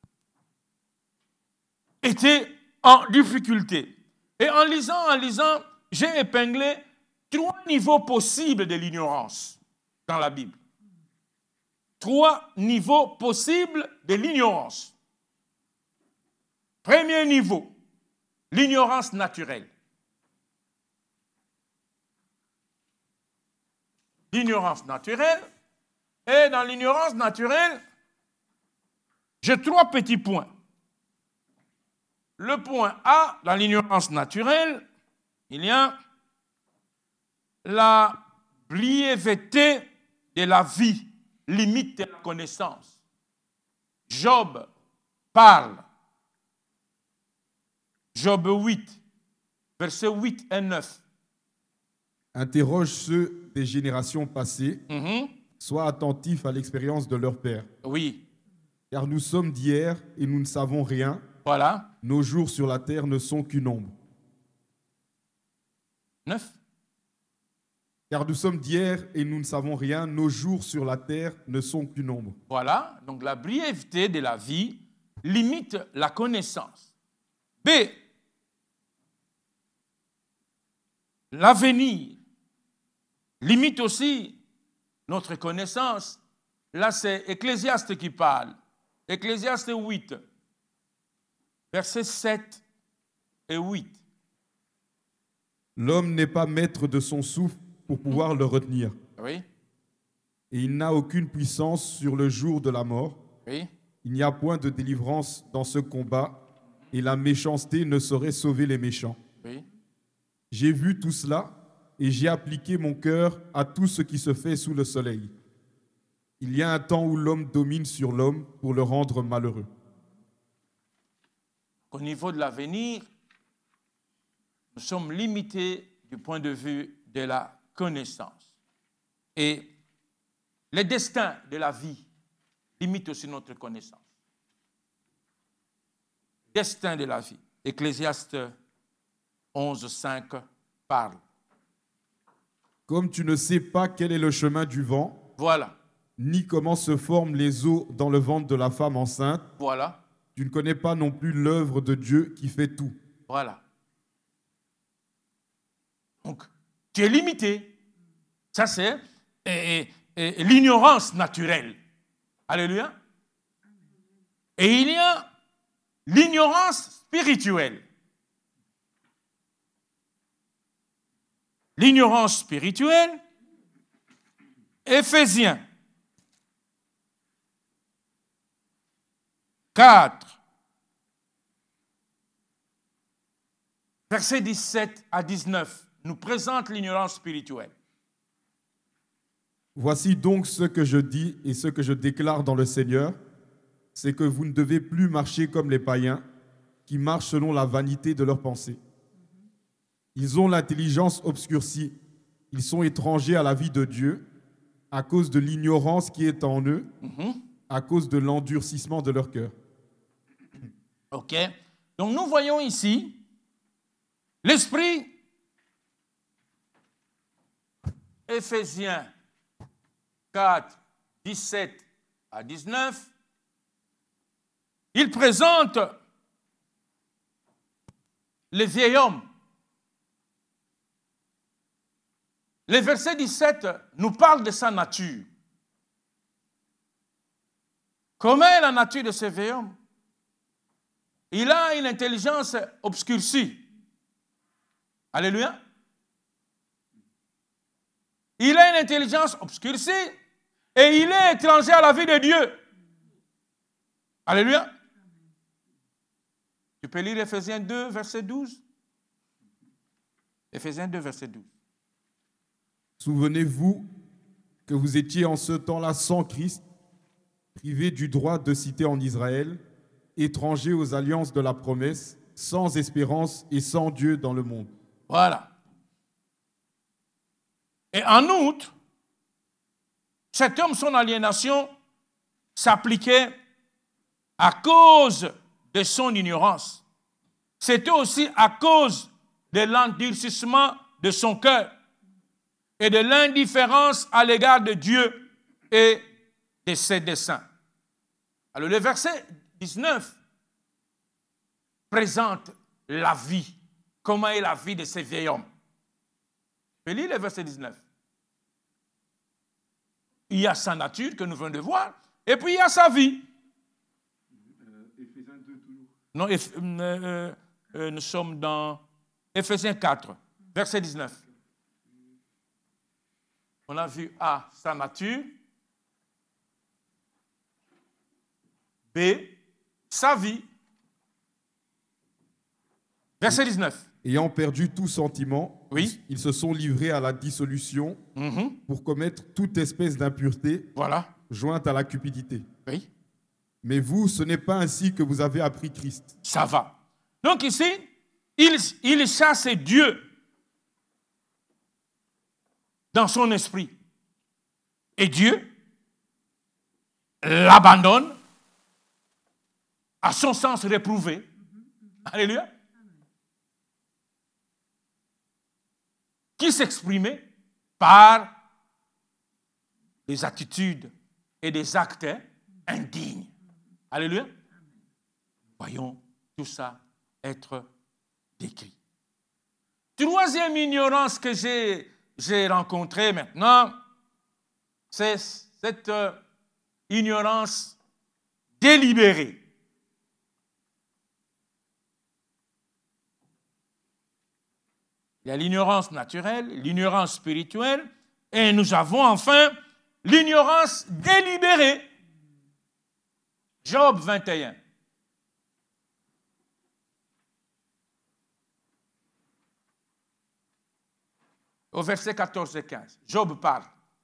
était en difficulté. Et en lisant, en lisant, j'ai épinglé trois niveaux possibles de l'ignorance dans la Bible. trois niveaux possibles de l'ignorance. Premier niveau, l'ignorance naturelle. L'ignorance naturelle. Et dans l'ignorance naturelle, j'ai trois petits points. Le point A, dans l'ignorance naturelle, il y a la brièveté de la vie, limite de la connaissance. Job parle. Job huit, versets huit et neuf. Interroge ceux des générations passées, Mhm. sois attentif à l'expérience de leur père. Oui, Car nous sommes d'hier et nous ne savons rien, voilà. nos jours sur la terre ne sont qu'une ombre. neuf. Car nous sommes d'hier et nous ne savons rien, nos jours sur la terre ne sont qu'une ombre. Voilà, donc la brièveté de la vie limite la connaissance. B, l'avenir limite aussi notre connaissance. Là, c'est Ecclésiaste qui parle. Ecclésiaste huit, versets sept et huit. L'homme n'est pas maître de son souffle pour pouvoir le retenir, Oui, et il n'a aucune puissance sur le jour de la mort. oui, Il n'y a point de délivrance dans ce combat, et la méchanceté ne saurait sauver les méchants. oui. J'ai vu tout cela, et j'ai appliqué mon cœur à tout ce qui se fait sous le soleil. Il y a un temps où l'homme domine sur l'homme pour le rendre malheureux. Au niveau de l'avenir, nous sommes limités du point de vue de la connaissance. Et le destin de la vie limite aussi notre connaissance. Destin de la vie. Ecclésiaste onze, cinq parle. Comme tu ne sais pas quel est le chemin du vent, Voilà, ni comment se forment les eaux dans le ventre de la femme enceinte, voilà, tu ne connais pas non plus l'œuvre de Dieu qui fait tout. voilà. Donc, tu es limité. Ça, c'est et- et- et l'ignorance naturelle. Alléluia. Et il y a l'ignorance spirituelle. L'ignorance spirituelle, Éphésiens quatre, versets dix-sept à dix-neuf, nous présente l'ignorance spirituelle. Voici donc ce que je dis et ce que je déclare dans le Seigneur, c'est que vous ne devez plus marcher comme les païens qui marchent selon la vanité de leurs pensées. Ils ont l'intelligence obscurcie, ils sont étrangers à la vie de Dieu à cause de l'ignorance qui est en eux, Mhm. à cause de l'endurcissement de leur cœur. OK? Donc nous voyons ici l'esprit, Éphésiens quatre, dix-sept à dix-neuf, il présente le vieil homme. Le verset dix-sept nous parle de sa nature. Comment est la nature de ce vieil homme? Il a une intelligence obscurcie. Alléluia. Il a une intelligence obscurcie et il est étranger à la vie de Dieu. Alléluia. Tu peux lire Éphésiens deux, verset douze. Éphésiens deux, verset douze. Souvenez-vous que vous étiez en ce temps-là sans Christ, privés du droit de cité en Israël, étrangers aux alliances de la promesse, sans espérance et sans Dieu dans le monde. Voilà. Et en outre, cet homme, son aliénation s'appliquait à cause de son ignorance. C'était aussi à cause de l'endurcissement de son cœur et de l'indifférence à l'égard de Dieu et de ses desseins. Alors le verset dix-neuf présente la vie. Comment est la vie de ce vieil homme? Je lis le verset dix-neuf. il y a sa nature que nous venons de voir, et puis il y a sa vie. Euh, Éphésiens deux toujours. Non, Eph- euh, euh, nous sommes dans Éphésiens quatre, verset dix-neuf. On a vu A, sa nature. B, sa vie. Verset dix-neuf. Ayant perdu tout sentiment, Oui. ils se sont livrés à la dissolution Mhm. pour commettre toute espèce d'impureté Voilà. jointe à la cupidité. Oui. Mais vous, ce n'est pas ainsi que vous avez appris Christ. Ça va. Donc ici, il, il chasse Dieu dans son esprit. Et Dieu l'abandonne à son sens réprouvé. Alléluia. Qui s'exprimait par des attitudes et des actes indignes. Alléluia. Voyons tout ça être décrit. Troisième ignorance que j'ai, j'ai rencontrée maintenant, c'est cette euh, ignorance délibérée. Il y a l'ignorance naturelle, l'ignorance spirituelle, et nous avons enfin l'ignorance délibérée. Job vingt et un. Au verset quatorze et quinze. Job parle.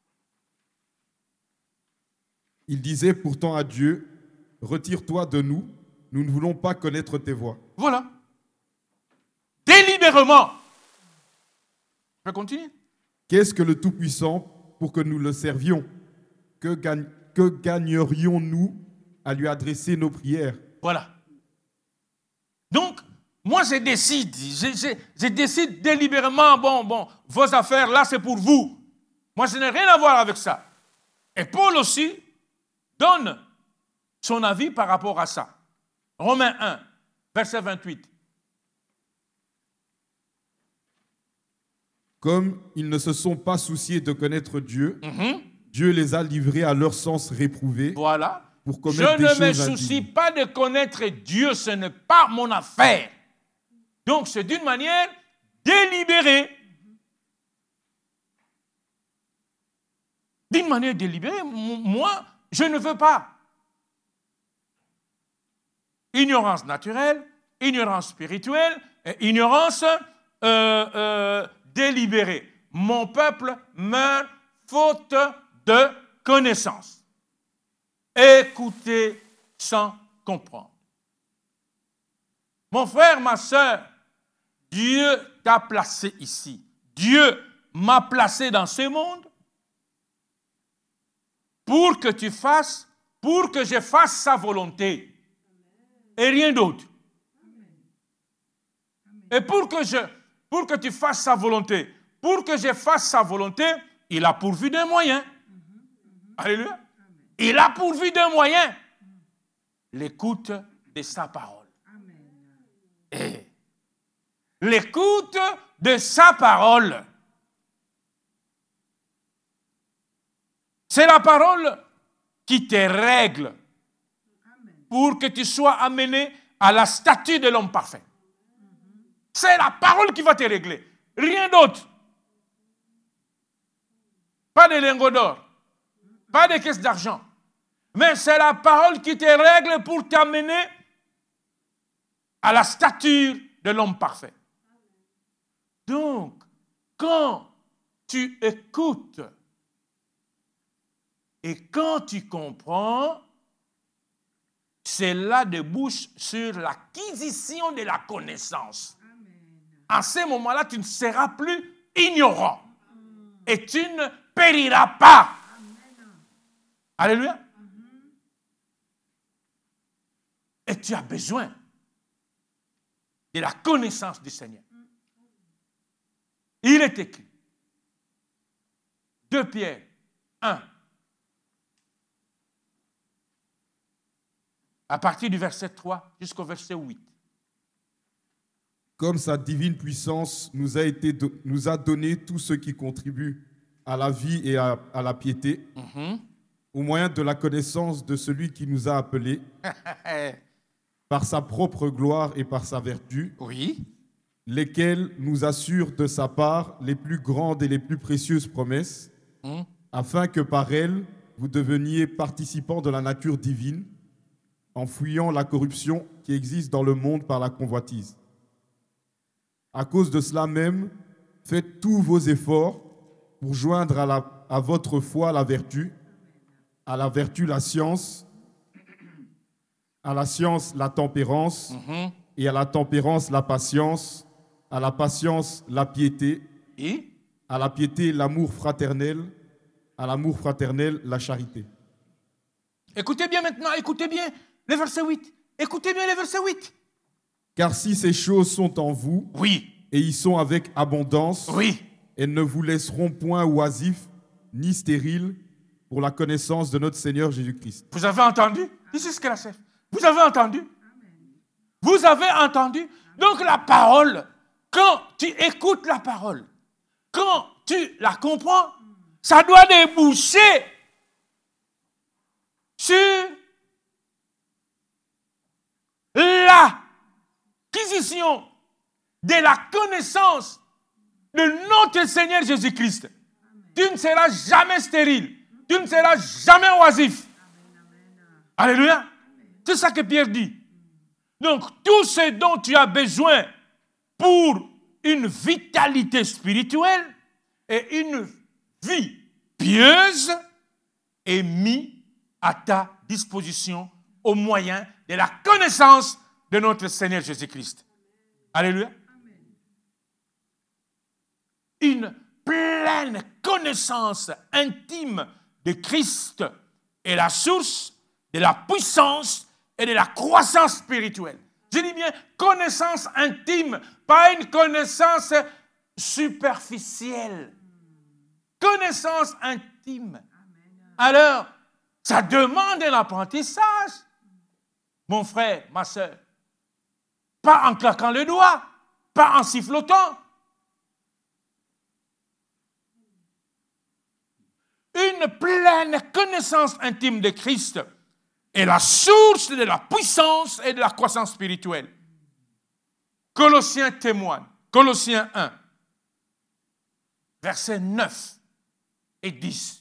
Il disait pourtant à Dieu, « Retire-toi de nous, nous ne voulons pas connaître tes voies. Voilà. Délibérément. Je peux continuer? Qu'est-ce que le Tout-Puissant pour que nous le servions? Que, gagne- que gagnerions-nous à lui adresser nos prières? Voilà. Donc, moi, je décide, je, je- je décide délibérément, bon, bon, vos affaires, là, c'est pour vous. Moi, je n'ai rien à voir avec ça. Et Paul aussi donne son avis par rapport à ça. Romains un, verset vingt-huit. Comme ils ne se sont pas souciés de connaître Dieu, Mhm. Dieu les a livrés à leur sens réprouvé Voilà. pour Je commettre des ne me choses soucie indignes. pas de connaître Dieu, ce n'est pas mon affaire. Donc, c'est d'une manière délibérée. D'une manière délibérée, m- moi, je ne veux pas. Ignorance naturelle, ignorance spirituelle et ignorance euh, euh, délibérée. Mon peuple meurt faute de connaissance. Écoutez sans comprendre. Mon frère, ma soeur, Dieu t'a placé ici. Dieu m'a placé dans ce monde pour que tu fasses, pour que je fasse sa volonté et rien d'autre. Et pour que je, pour que tu fasses sa volonté, pour que je fasse sa volonté, il a pourvu d'un moyen. Alléluia. Il a pourvu d'un moyen. L'écoute de sa parole. Et l'écoute de sa parole. C'est la parole qui te règle pour que tu sois amené à la statue de l'homme parfait. C'est la parole qui va te régler. Rien d'autre. Pas de lingots d'or. Pas de caisses d'argent. Mais c'est la parole qui te règle pour t'amener à la stature de l'homme parfait. Donc, quand tu écoutes et quand tu comprends, cela débouche sur l'acquisition de la connaissance. À ce moment-là, tu ne seras plus ignorant et tu ne périras pas. Alléluia. Et tu as besoin de la connaissance du Seigneur. Il est écrit, deux Pierre un, à partir du verset trois jusqu'au verset huit. Comme sa divine puissance nous a, été do- nous a donné tout ce qui contribue à la vie et à, à la piété, Mhm. au moyen de la connaissance de celui qui nous a appelés, par sa propre gloire et par sa vertu, Oui. lesquels nous assurent de sa part les plus grandes et les plus précieuses promesses, Mhm. afin que par elles, vous deveniez participants de la nature divine, en fuyant la corruption qui existe dans le monde par la convoitise. À cause de cela même, faites tous vos efforts pour joindre à, la, à votre foi la vertu, à la vertu la science, à la science la tempérance, Mhm. et à la tempérance la patience, à la patience la piété, Et à la piété l'amour fraternel, à l'amour fraternel la charité. écoutez bien maintenant, écoutez bien le verset huit. Écoutez bien le verset huit. Car si ces choses sont en vous, Oui, et y sont avec abondance, oui. elles ne vous laisseront point oisifs ni stériles pour la connaissance de notre Seigneur Jésus-Christ. Vous avez entendu? Ici, ce qu'elle a fait. Vous avez entendu? Vous avez entendu? Donc la parole, quand tu écoutes la parole, quand tu la comprends, ça doit déboucher sur l'acquisition de la connaissance de notre Seigneur Jésus-Christ. Tu ne seras jamais stérile. Tu ne seras jamais oisif. Alléluia. C'est ça que Pierre dit. Donc, tout ce dont tu as besoin pour une vitalité spirituelle et une vie pieuse est mis à ta disposition au moyen de la connaissance de notre Seigneur Jésus-Christ. Alléluia. Une pleine connaissance intime de Christ est la source de la puissance et de la croissance spirituelle. Je dis bien connaissance intime, pas une connaissance superficielle. Connaissance intime. Alors, ça demande un apprentissage. Mon frère, ma soeur, pas en claquant le doigt, pas en sifflotant. Une pleine connaissance intime de Christ est la source de la puissance et de la croissance spirituelle. Colossiens témoigne. Colossiens un, versets neuf et dix.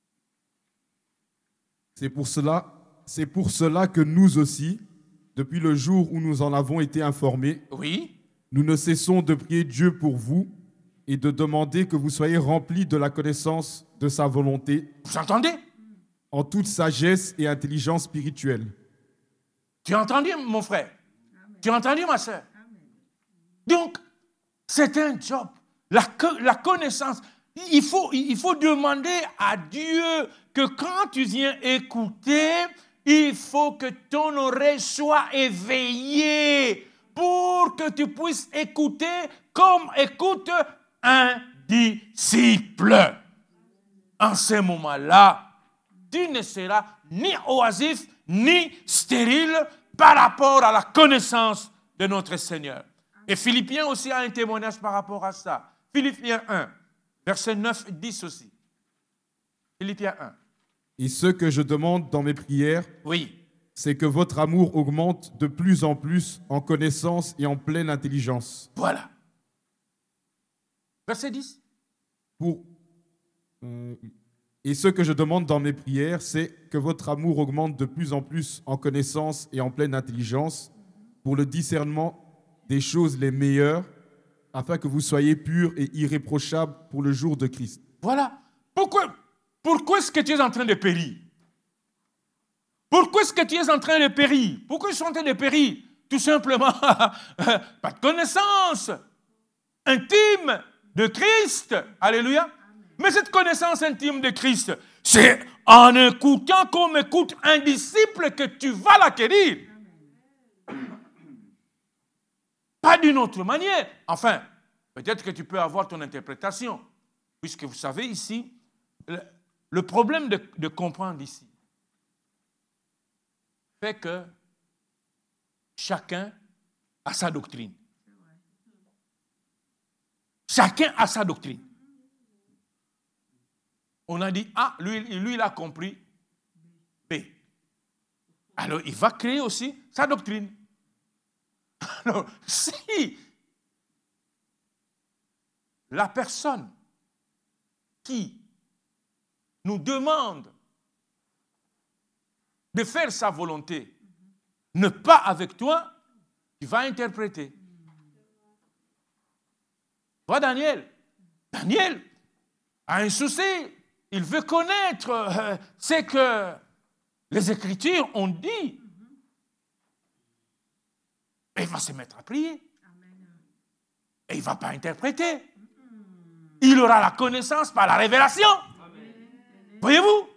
C'est pour cela, c'est pour cela que nous aussi, depuis le jour où nous en avons été informés, Oui, nous ne cessons de prier Dieu pour vous et de demander que vous soyez remplis de la connaissance de sa volonté, vous entendez? en toute sagesse et intelligence spirituelle. Tu as entendu, mon frère? Tu as entendu, ma soeur? Donc, c'est un job. La, la connaissance, il faut, il faut demander à Dieu que quand tu viens écouter, il faut que ton oreille soit éveillée pour que tu puisses écouter comme écoute un disciple. En ce moment-là, tu ne seras ni oisif, ni stérile par rapport à la connaissance de notre Seigneur. Et Philippiens aussi a un témoignage par rapport à ça. Philippiens un, versets neuf et dix aussi. Philippiens un. Et ce que je demande dans mes prières, Oui. c'est que votre amour augmente de plus en plus en connaissance et en pleine intelligence. Voilà. Verset dix. Pour, euh, et ce que je demande dans mes prières, c'est que votre amour augmente de plus en plus en connaissance et en pleine intelligence pour le discernement des choses les meilleures, afin que vous soyez purs et irréprochables pour le jour de Christ. Voilà. Pourquoi, pourquoi est-ce que tu es en train de périr? Pourquoi est-ce que tu es en train de périr? Pourquoi ils sont en train de périr? Tout simplement, pas de connaissance intime de Christ. Alléluia. Mais cette connaissance intime de Christ, c'est en écoutant comme écoute un disciple que tu vas l'acquérir. Pas d'une autre manière. Enfin, peut-être que tu peux avoir ton interprétation. Puisque vous savez ici, le, le problème de, de comprendre ici fait que chacun a sa doctrine. Chacun a sa doctrine. On a dit A, lui, lui il a compris B. Alors il va créer aussi sa doctrine. Alors si la personne qui nous demande de faire sa volonté n'est pas avec toi, tu vas interpréter. Toi, Daniel, Daniel a un souci. Il veut connaître euh, ce que les Écritures ont dit. Et il va se mettre à prier. Et il ne va pas interpréter. Il aura la connaissance par la révélation. Voyez-vous?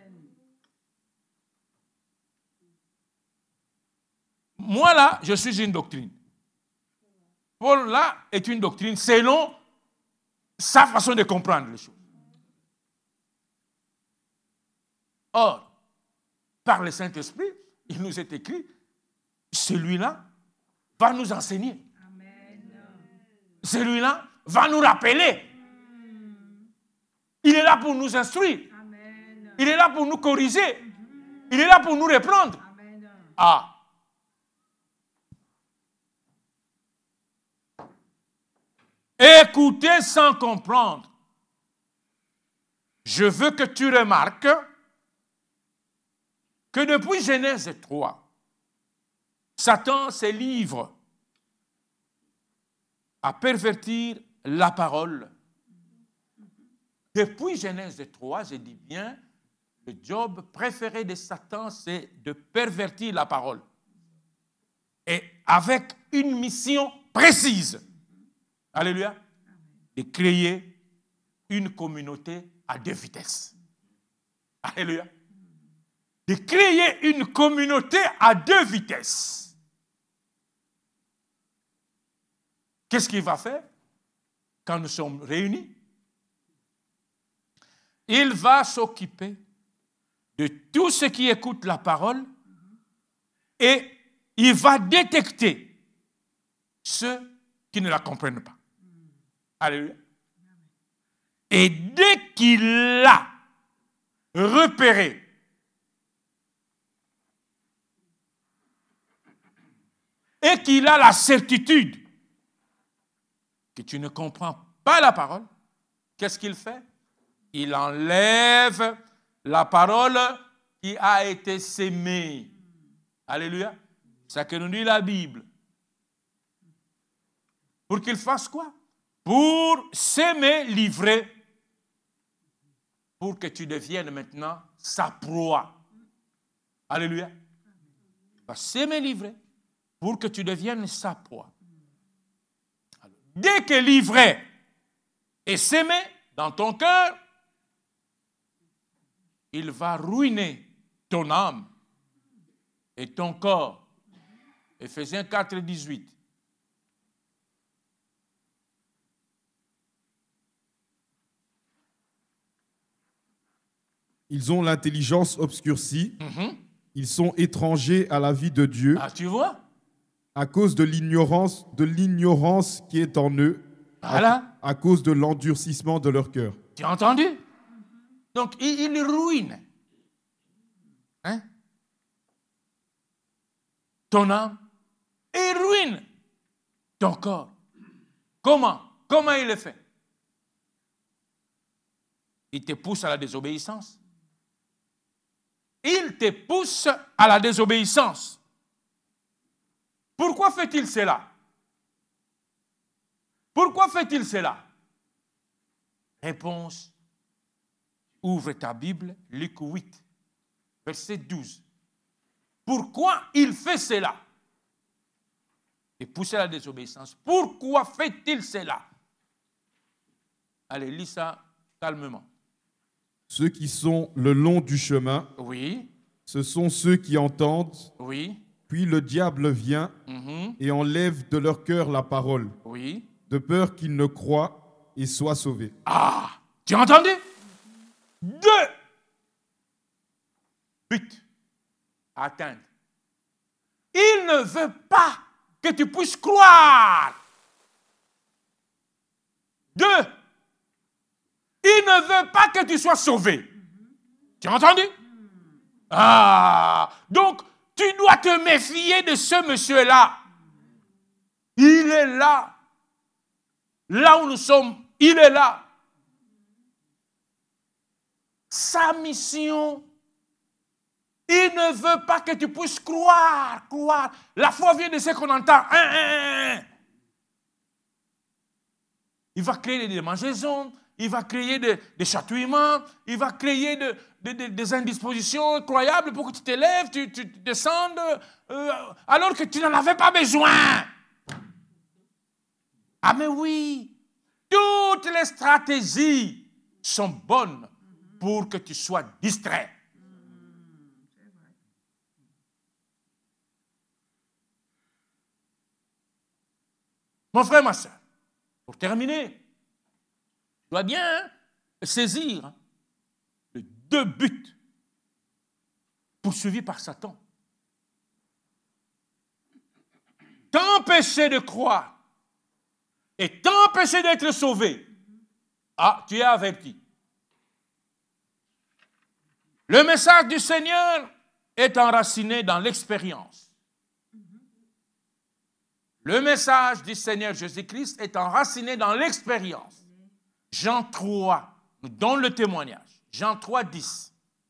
Moi, là, je suis une doctrine. Paul, là, est une doctrine selon sa façon de comprendre les choses. Or, par le Saint-Esprit, il nous est écrit, celui-là va nous enseigner. Celui-là va nous rappeler. Il est là pour nous instruire. Il est là pour nous corriger. Il est là pour nous reprendre. Ah. Écouter sans comprendre. Je veux que tu remarques que depuis Genèse trois, Satan se livre à pervertir la parole. Depuis Genèse trois, je dis bien, le job préféré de Satan, c'est de pervertir la parole. Et avec une mission précise. Alléluia. De créer une communauté à deux vitesses. Alléluia. De créer une communauté à deux vitesses. Qu'est-ce qu'il va faire quand nous sommes réunis? Il va s'occuper de tous ceux qui écoutent la parole et il va détecter ceux qui ne la comprennent pas. Alléluia. Et dès qu'il l'a repéré, et qu'il a la certitude que tu ne comprends pas la parole, qu'est-ce qu'il fait? Il enlève la parole qui a été sémée. Alléluia. C'est ce que nous dit la Bible. Pour qu'il fasse quoi? Pour s'aimer, livrer, pour que tu deviennes maintenant sa proie. Alléluia. Va s'aimer, livrer, pour que tu deviennes sa proie. Alors, dès que livré et s'aimer dans ton cœur, il va ruiner ton âme et ton corps. Éphésiens quatre, dix-huit. Ils ont l'intelligence obscurcie. Mm-hmm. Ils sont étrangers à la vie de Dieu. Ah, tu vois? À cause de l'ignorance, de l'ignorance qui est en eux. Voilà. À, à cause de l'endurcissement de leur cœur. Tu as entendu? Donc, il, il ruine. Hein? Ton âme. Et il ruine ton corps. Comment? Comment il le fait? Il te pousse à la désobéissance. Il te pousse à la désobéissance. Pourquoi fait-il cela? Pourquoi fait-il cela? Réponse. Ouvre ta Bible, Luc huit, verset douze. Pourquoi il fait cela? Et pousser à la désobéissance. Pourquoi fait-il cela? Allez, lis ça calmement. Ceux qui sont le long du chemin, oui. Ce sont ceux qui entendent, oui. Puis le diable vient mm-hmm. et enlève de leur cœur la parole, oui. de peur qu'ils ne croient et soient sauvés. Ah, tu as entendu? Deux buts à atteindre. Il ne veut pas que tu puisses croire. Deux, il ne ne veut pas que tu sois sauvé. Tu as entendu? Ah, donc tu dois te méfier de ce monsieur-là. Il est là. Là où nous sommes, il est là. Sa mission, il ne veut pas que tu puisses croire, croire. La foi vient de ce qu'on entend. Hein, hein, hein. Il va créer des démangeaisons, il va créer des, des chatouillements, il va créer de, de, de, des indispositions incroyables pour que tu t'élèves, tu, tu, tu descendes, euh, alors que tu n'en avais pas besoin. Ah mais oui, toutes les stratégies sont bonnes pour que tu sois distrait. Mon frère, ma soeur, pour terminer, tu dois bien saisir les deux buts poursuivis par Satan. T'empêcher de croire et t'empêcher d'être sauvé. Ah, tu es averti. Le message du Seigneur est enraciné dans l'expérience. Le message du Seigneur Jésus-Christ est enraciné dans l'expérience. Jean trois nous donne le témoignage. Jean trois, dix.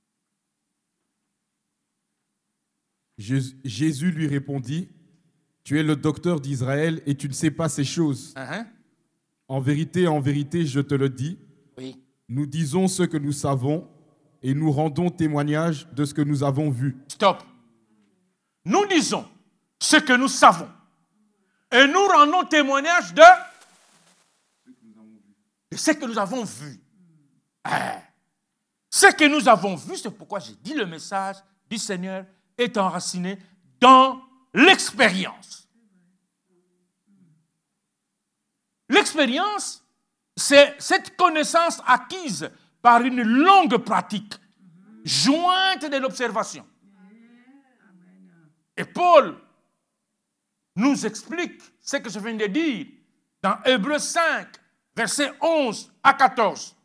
Jésus lui répondit, « Tu es le docteur d'Israël et tu ne sais pas ces choses. Uh-huh. En vérité, en vérité, je te le dis, Oui. nous disons ce que nous savons et nous rendons témoignage de ce que nous avons vu. » Stop. Nous disons ce que nous savons et nous rendons témoignage de, de ce que nous avons vu. Ah. Ce que nous avons vu, c'est pourquoi j'ai dit le message du Seigneur est enraciné dans l'expérience. L'expérience, c'est cette connaissance acquise par une longue pratique, jointe de l'observation. Et Paul nous explique ce que je viens de dire dans Hébreux cinq, versets onze à quatorze.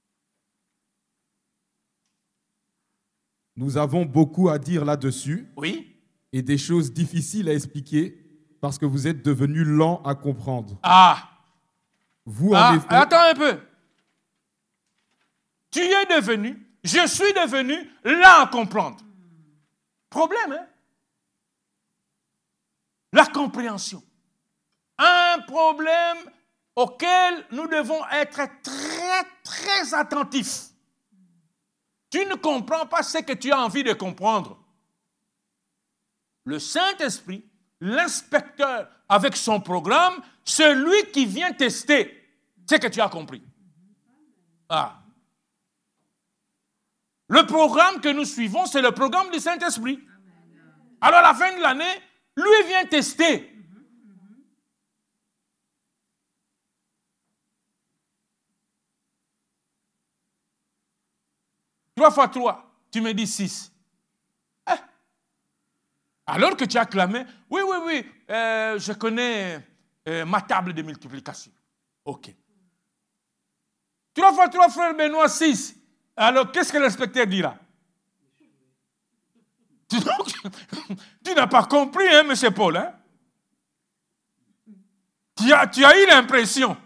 Nous avons beaucoup à dire là-dessus. Oui. Et des choses difficiles à expliquer parce que vous êtes devenus lents à comprendre. Ah. Vous, ah, en effet... Attends un peu. Tu es devenu, je suis devenu lent à comprendre. Problème, hein? La compréhension. Un problème auquel nous devons être très, très attentifs. Tu ne comprends pas ce que tu as envie de comprendre. Le Saint-Esprit, l'inspecteur avec son programme, celui qui vient tester ce que tu as compris. Ah. Le programme que nous suivons, c'est le programme du Saint-Esprit. Alors à la fin de l'année, lui vient tester. Trois fois trois, tu me dis six. Eh? Alors que tu as clamé, oui, oui, oui, euh, je connais euh, ma table de multiplication. Ok. Trois fois trois, frère Benoît, six. Alors qu'est-ce que l'inspecteur dira? Tu, tu n'as pas compris, hein, M. Paul, hein? Tu as, tu as eu l'impression.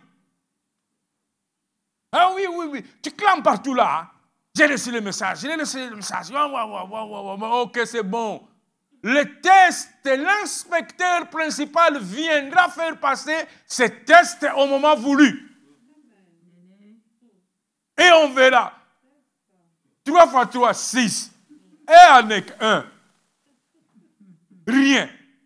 Ah oui, oui, oui. Tu clames partout là. Hein? J'ai laissé le message, j'ai laissé le message. Ok, c'est bon. Le test, l'inspecteur principal viendra faire passer ce test au moment voulu. Et on verra. Trois fois trois, six. Et avec un. Rien.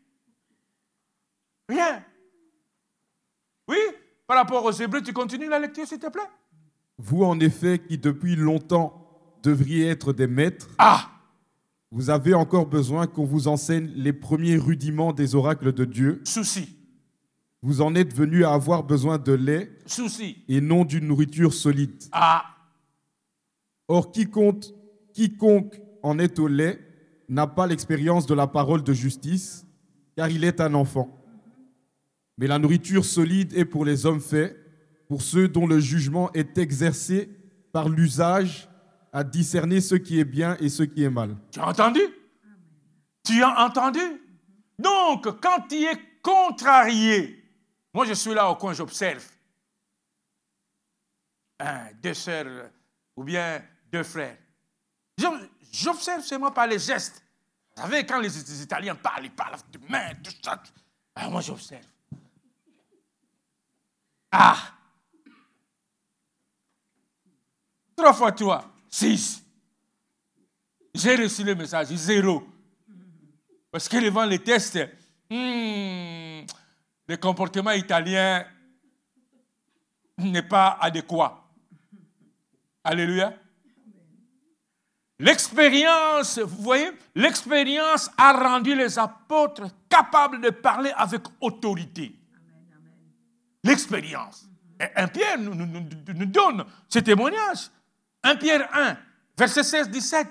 Rien. Oui, par rapport aux Hébreux, tu continues la lecture, s'il te plaît? Vous, en effet, qui depuis longtemps devriez être des maîtres, ah. vous avez encore besoin qu'on vous enseigne les premiers rudiments des oracles de Dieu. Souci. Vous en êtes venus à avoir besoin de lait Souci. et non d'une nourriture solide. Ah. Or, quiconque, quiconque en est au lait n'a pas l'expérience de la parole de justice, car il est un enfant. Mais la nourriture solide est pour les hommes faits, pour ceux dont le jugement est exercé par l'usage à discerner ce qui est bien et ce qui est mal. Tu as entendu? Tu as entendu? Donc, quand tu es contrarié, moi je suis là au coin, j'observe. Un, deux sœurs ou bien deux frères. J'observe seulement par les gestes. Vous savez, quand les, les Italiens parlent, ils parlent de main, tout ça. Alors moi j'observe. Ah! Trois fois toi, six. J'ai reçu le message, zéro. Parce que devant les tests, hmm, le comportement italien n'est pas adéquat. Alléluia. L'expérience, vous voyez, l'expérience a rendu les apôtres capables de parler avec autorité. L'expérience. Et un Pierre nous, nous, nous, nous donne ce témoignage. un Pierre un, verset seize dix-sept.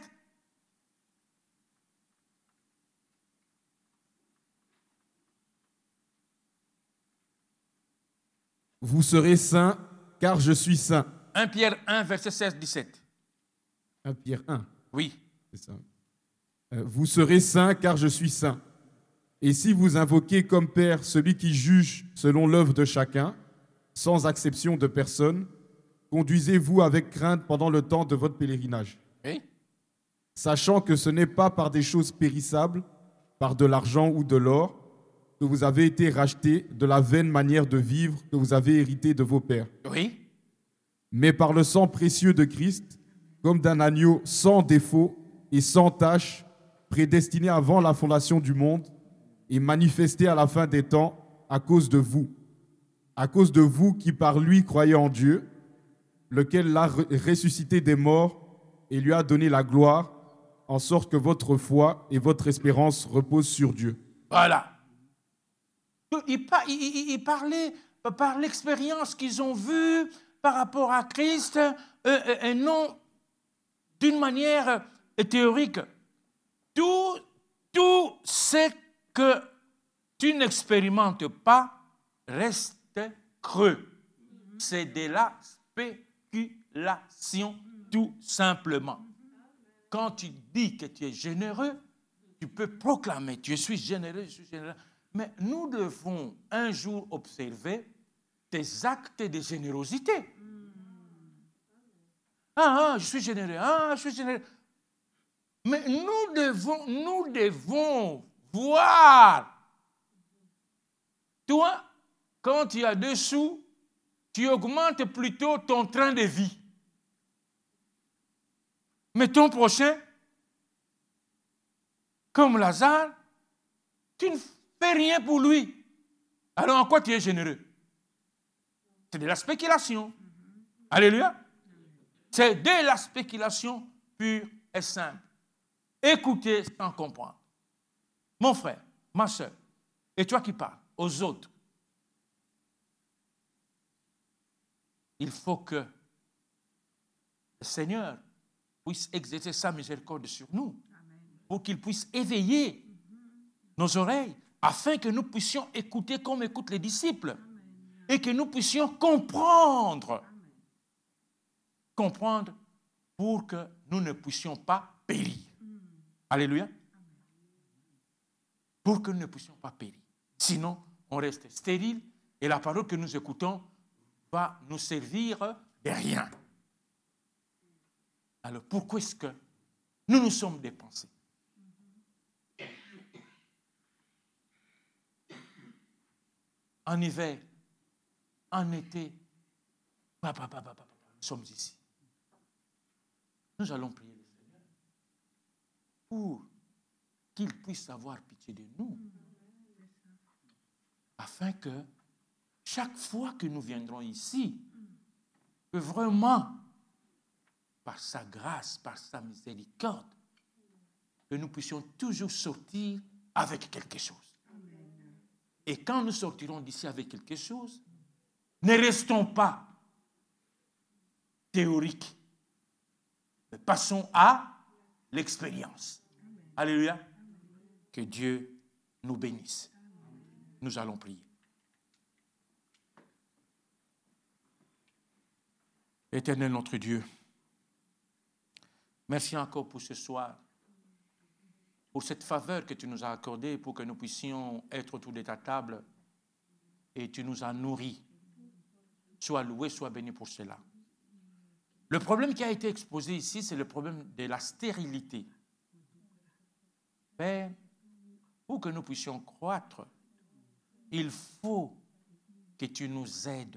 Vous serez saints, car je suis saint. un Pierre un, verset seize dix-sept. un Pierre un. Oui. C'est ça. Euh, vous serez saints, car je suis saint. Et si vous invoquez comme Père celui qui juge selon l'œuvre de chacun, sans acception de personne, conduisez-vous avec crainte pendant le temps de votre pèlerinage. Oui. Sachant que ce n'est pas par des choses périssables, par de l'argent ou de l'or, que vous avez été rachetés de la vaine manière de vivre que vous avez hérité de vos pères. Oui. Mais par le sang précieux de Christ, comme d'un agneau sans défaut et sans tache, prédestiné avant la fondation du monde et manifesté à la fin des temps à cause de vous. À cause de vous qui par lui croyez en Dieu, lequel l'a ressuscité des morts et lui a donné la gloire, en sorte que votre foi et votre espérance reposent sur Dieu. Voilà. Il, par, il, il, il parlait par l'expérience qu'ils ont vue par rapport à Christ euh, euh, et non d'une manière euh, théorique. Tout, tout ce que tu n'expérimentes pas reste creux. C'est de la spéculation, tout simplement. Quand tu dis que tu es généreux, tu peux proclamer, je suis généreux, je suis généreux. Mais nous devons un jour observer tes actes de générosité. Ah, ah, je suis généreux, ah, je suis généreux. Mais nous devons, nous devons voir. Toi, quand tu as deux sous, tu augmentes plutôt ton train de vie. Mais ton prochain, comme Lazare, tu ne fais rien pour lui. Alors en quoi tu es généreux? C'est de la spéculation. Alléluia. C'est de la spéculation pure et simple. Écoutez sans comprendre. Mon frère, ma soeur, et toi qui parles aux autres, il faut que le Seigneur puisse exercer sa miséricorde sur nous, pour qu'il puisse éveiller nos oreilles, afin que nous puissions écouter comme écoutent les disciples, et que nous puissions comprendre, comprendre pour que nous ne puissions pas périr. Alléluia. Pour que nous ne puissions pas périr. Sinon, on reste stérile et la parole que nous écoutons va nous servir de rien. Alors, pourquoi est-ce que nous nous sommes dépensés? En hiver, en été, papa, papa, papa, nous sommes ici. Nous allons prier le Seigneur pour qu'il puisse avoir pitié de nous, afin que chaque fois que nous viendrons ici, que vraiment, par sa grâce, par sa miséricorde, que nous puissions toujours sortir avec quelque chose. Et quand nous sortirons d'ici avec quelque chose, ne restons pas théoriques, mais passons à l'expérience. Alléluia. Que Dieu nous bénisse. Nous allons prier. Éternel notre Dieu, Merci encore pour ce soir, pour cette faveur que tu nous as accordée pour que nous puissions être autour de ta table et tu nous as nourris. Sois loué, sois béni pour cela. Le problème qui a été exposé ici, c'est le problème de la stérilité. Père, pour que nous puissions croître, il faut que tu nous aides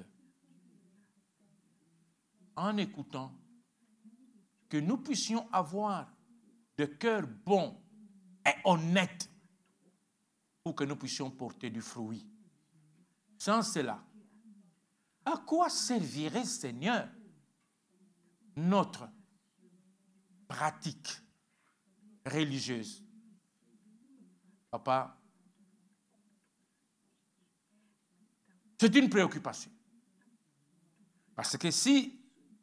en écoutant, que nous puissions avoir de cœur bon et honnête pour que nous puissions porter du fruit. Sans cela, à quoi servirait, Seigneur, notre pratique religieuse? Papa, c'est une préoccupation. Parce que si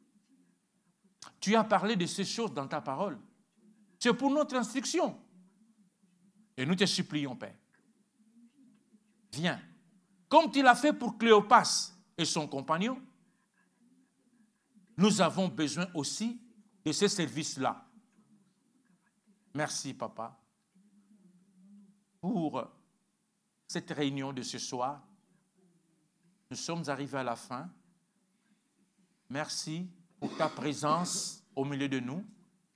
tu as parlé de ces choses dans ta parole, c'est pour notre instruction. Et nous te supplions, Père, viens. Comme tu l'as fait pour Cléopas et son compagnon, nous avons besoin aussi de ces services-là. Merci, Papa, pour cette réunion de ce soir. Nous sommes arrivés à la fin. Merci pour ta présence au milieu de nous.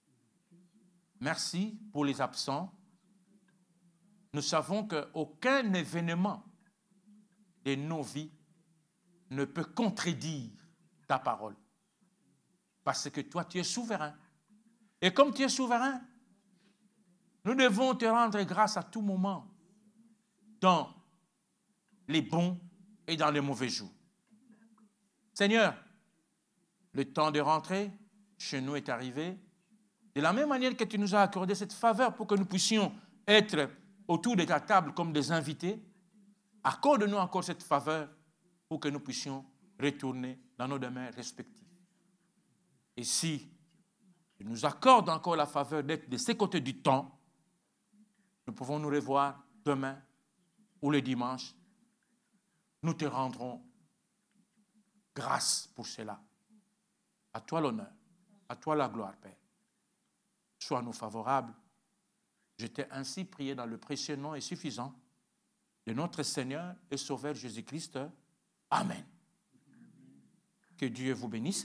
Merci pour les absents. Nous savons qu'aucun événement de nos vies ne peut contredire ta parole. Parce que toi, tu es souverain. Et comme tu es souverain, nous devons te rendre grâce à tout moment, dans les bons et dans les mauvais jours. Seigneur, le temps de rentrer chez nous est arrivé. De la même manière que tu nous as accordé cette faveur pour que nous puissions être autour de ta table comme des invités, accorde-nous encore cette faveur pour que nous puissions retourner dans nos demeures respectives. Et si tu nous accordes encore la faveur d'être de ces côtés du temps, nous pouvons nous revoir demain ou le dimanche. Nous te rendrons grâce pour cela. À toi l'honneur, à toi la gloire, Père. Sois-nous favorables. Je t'ai ainsi prié dans le précieux nom et suffisant de notre Seigneur et Sauveur Jésus-Christ. Amen. Que Dieu vous bénisse.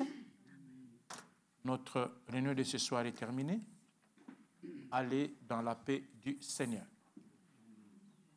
Notre réunion de ce soir est terminée. Allez dans la paix du Seigneur.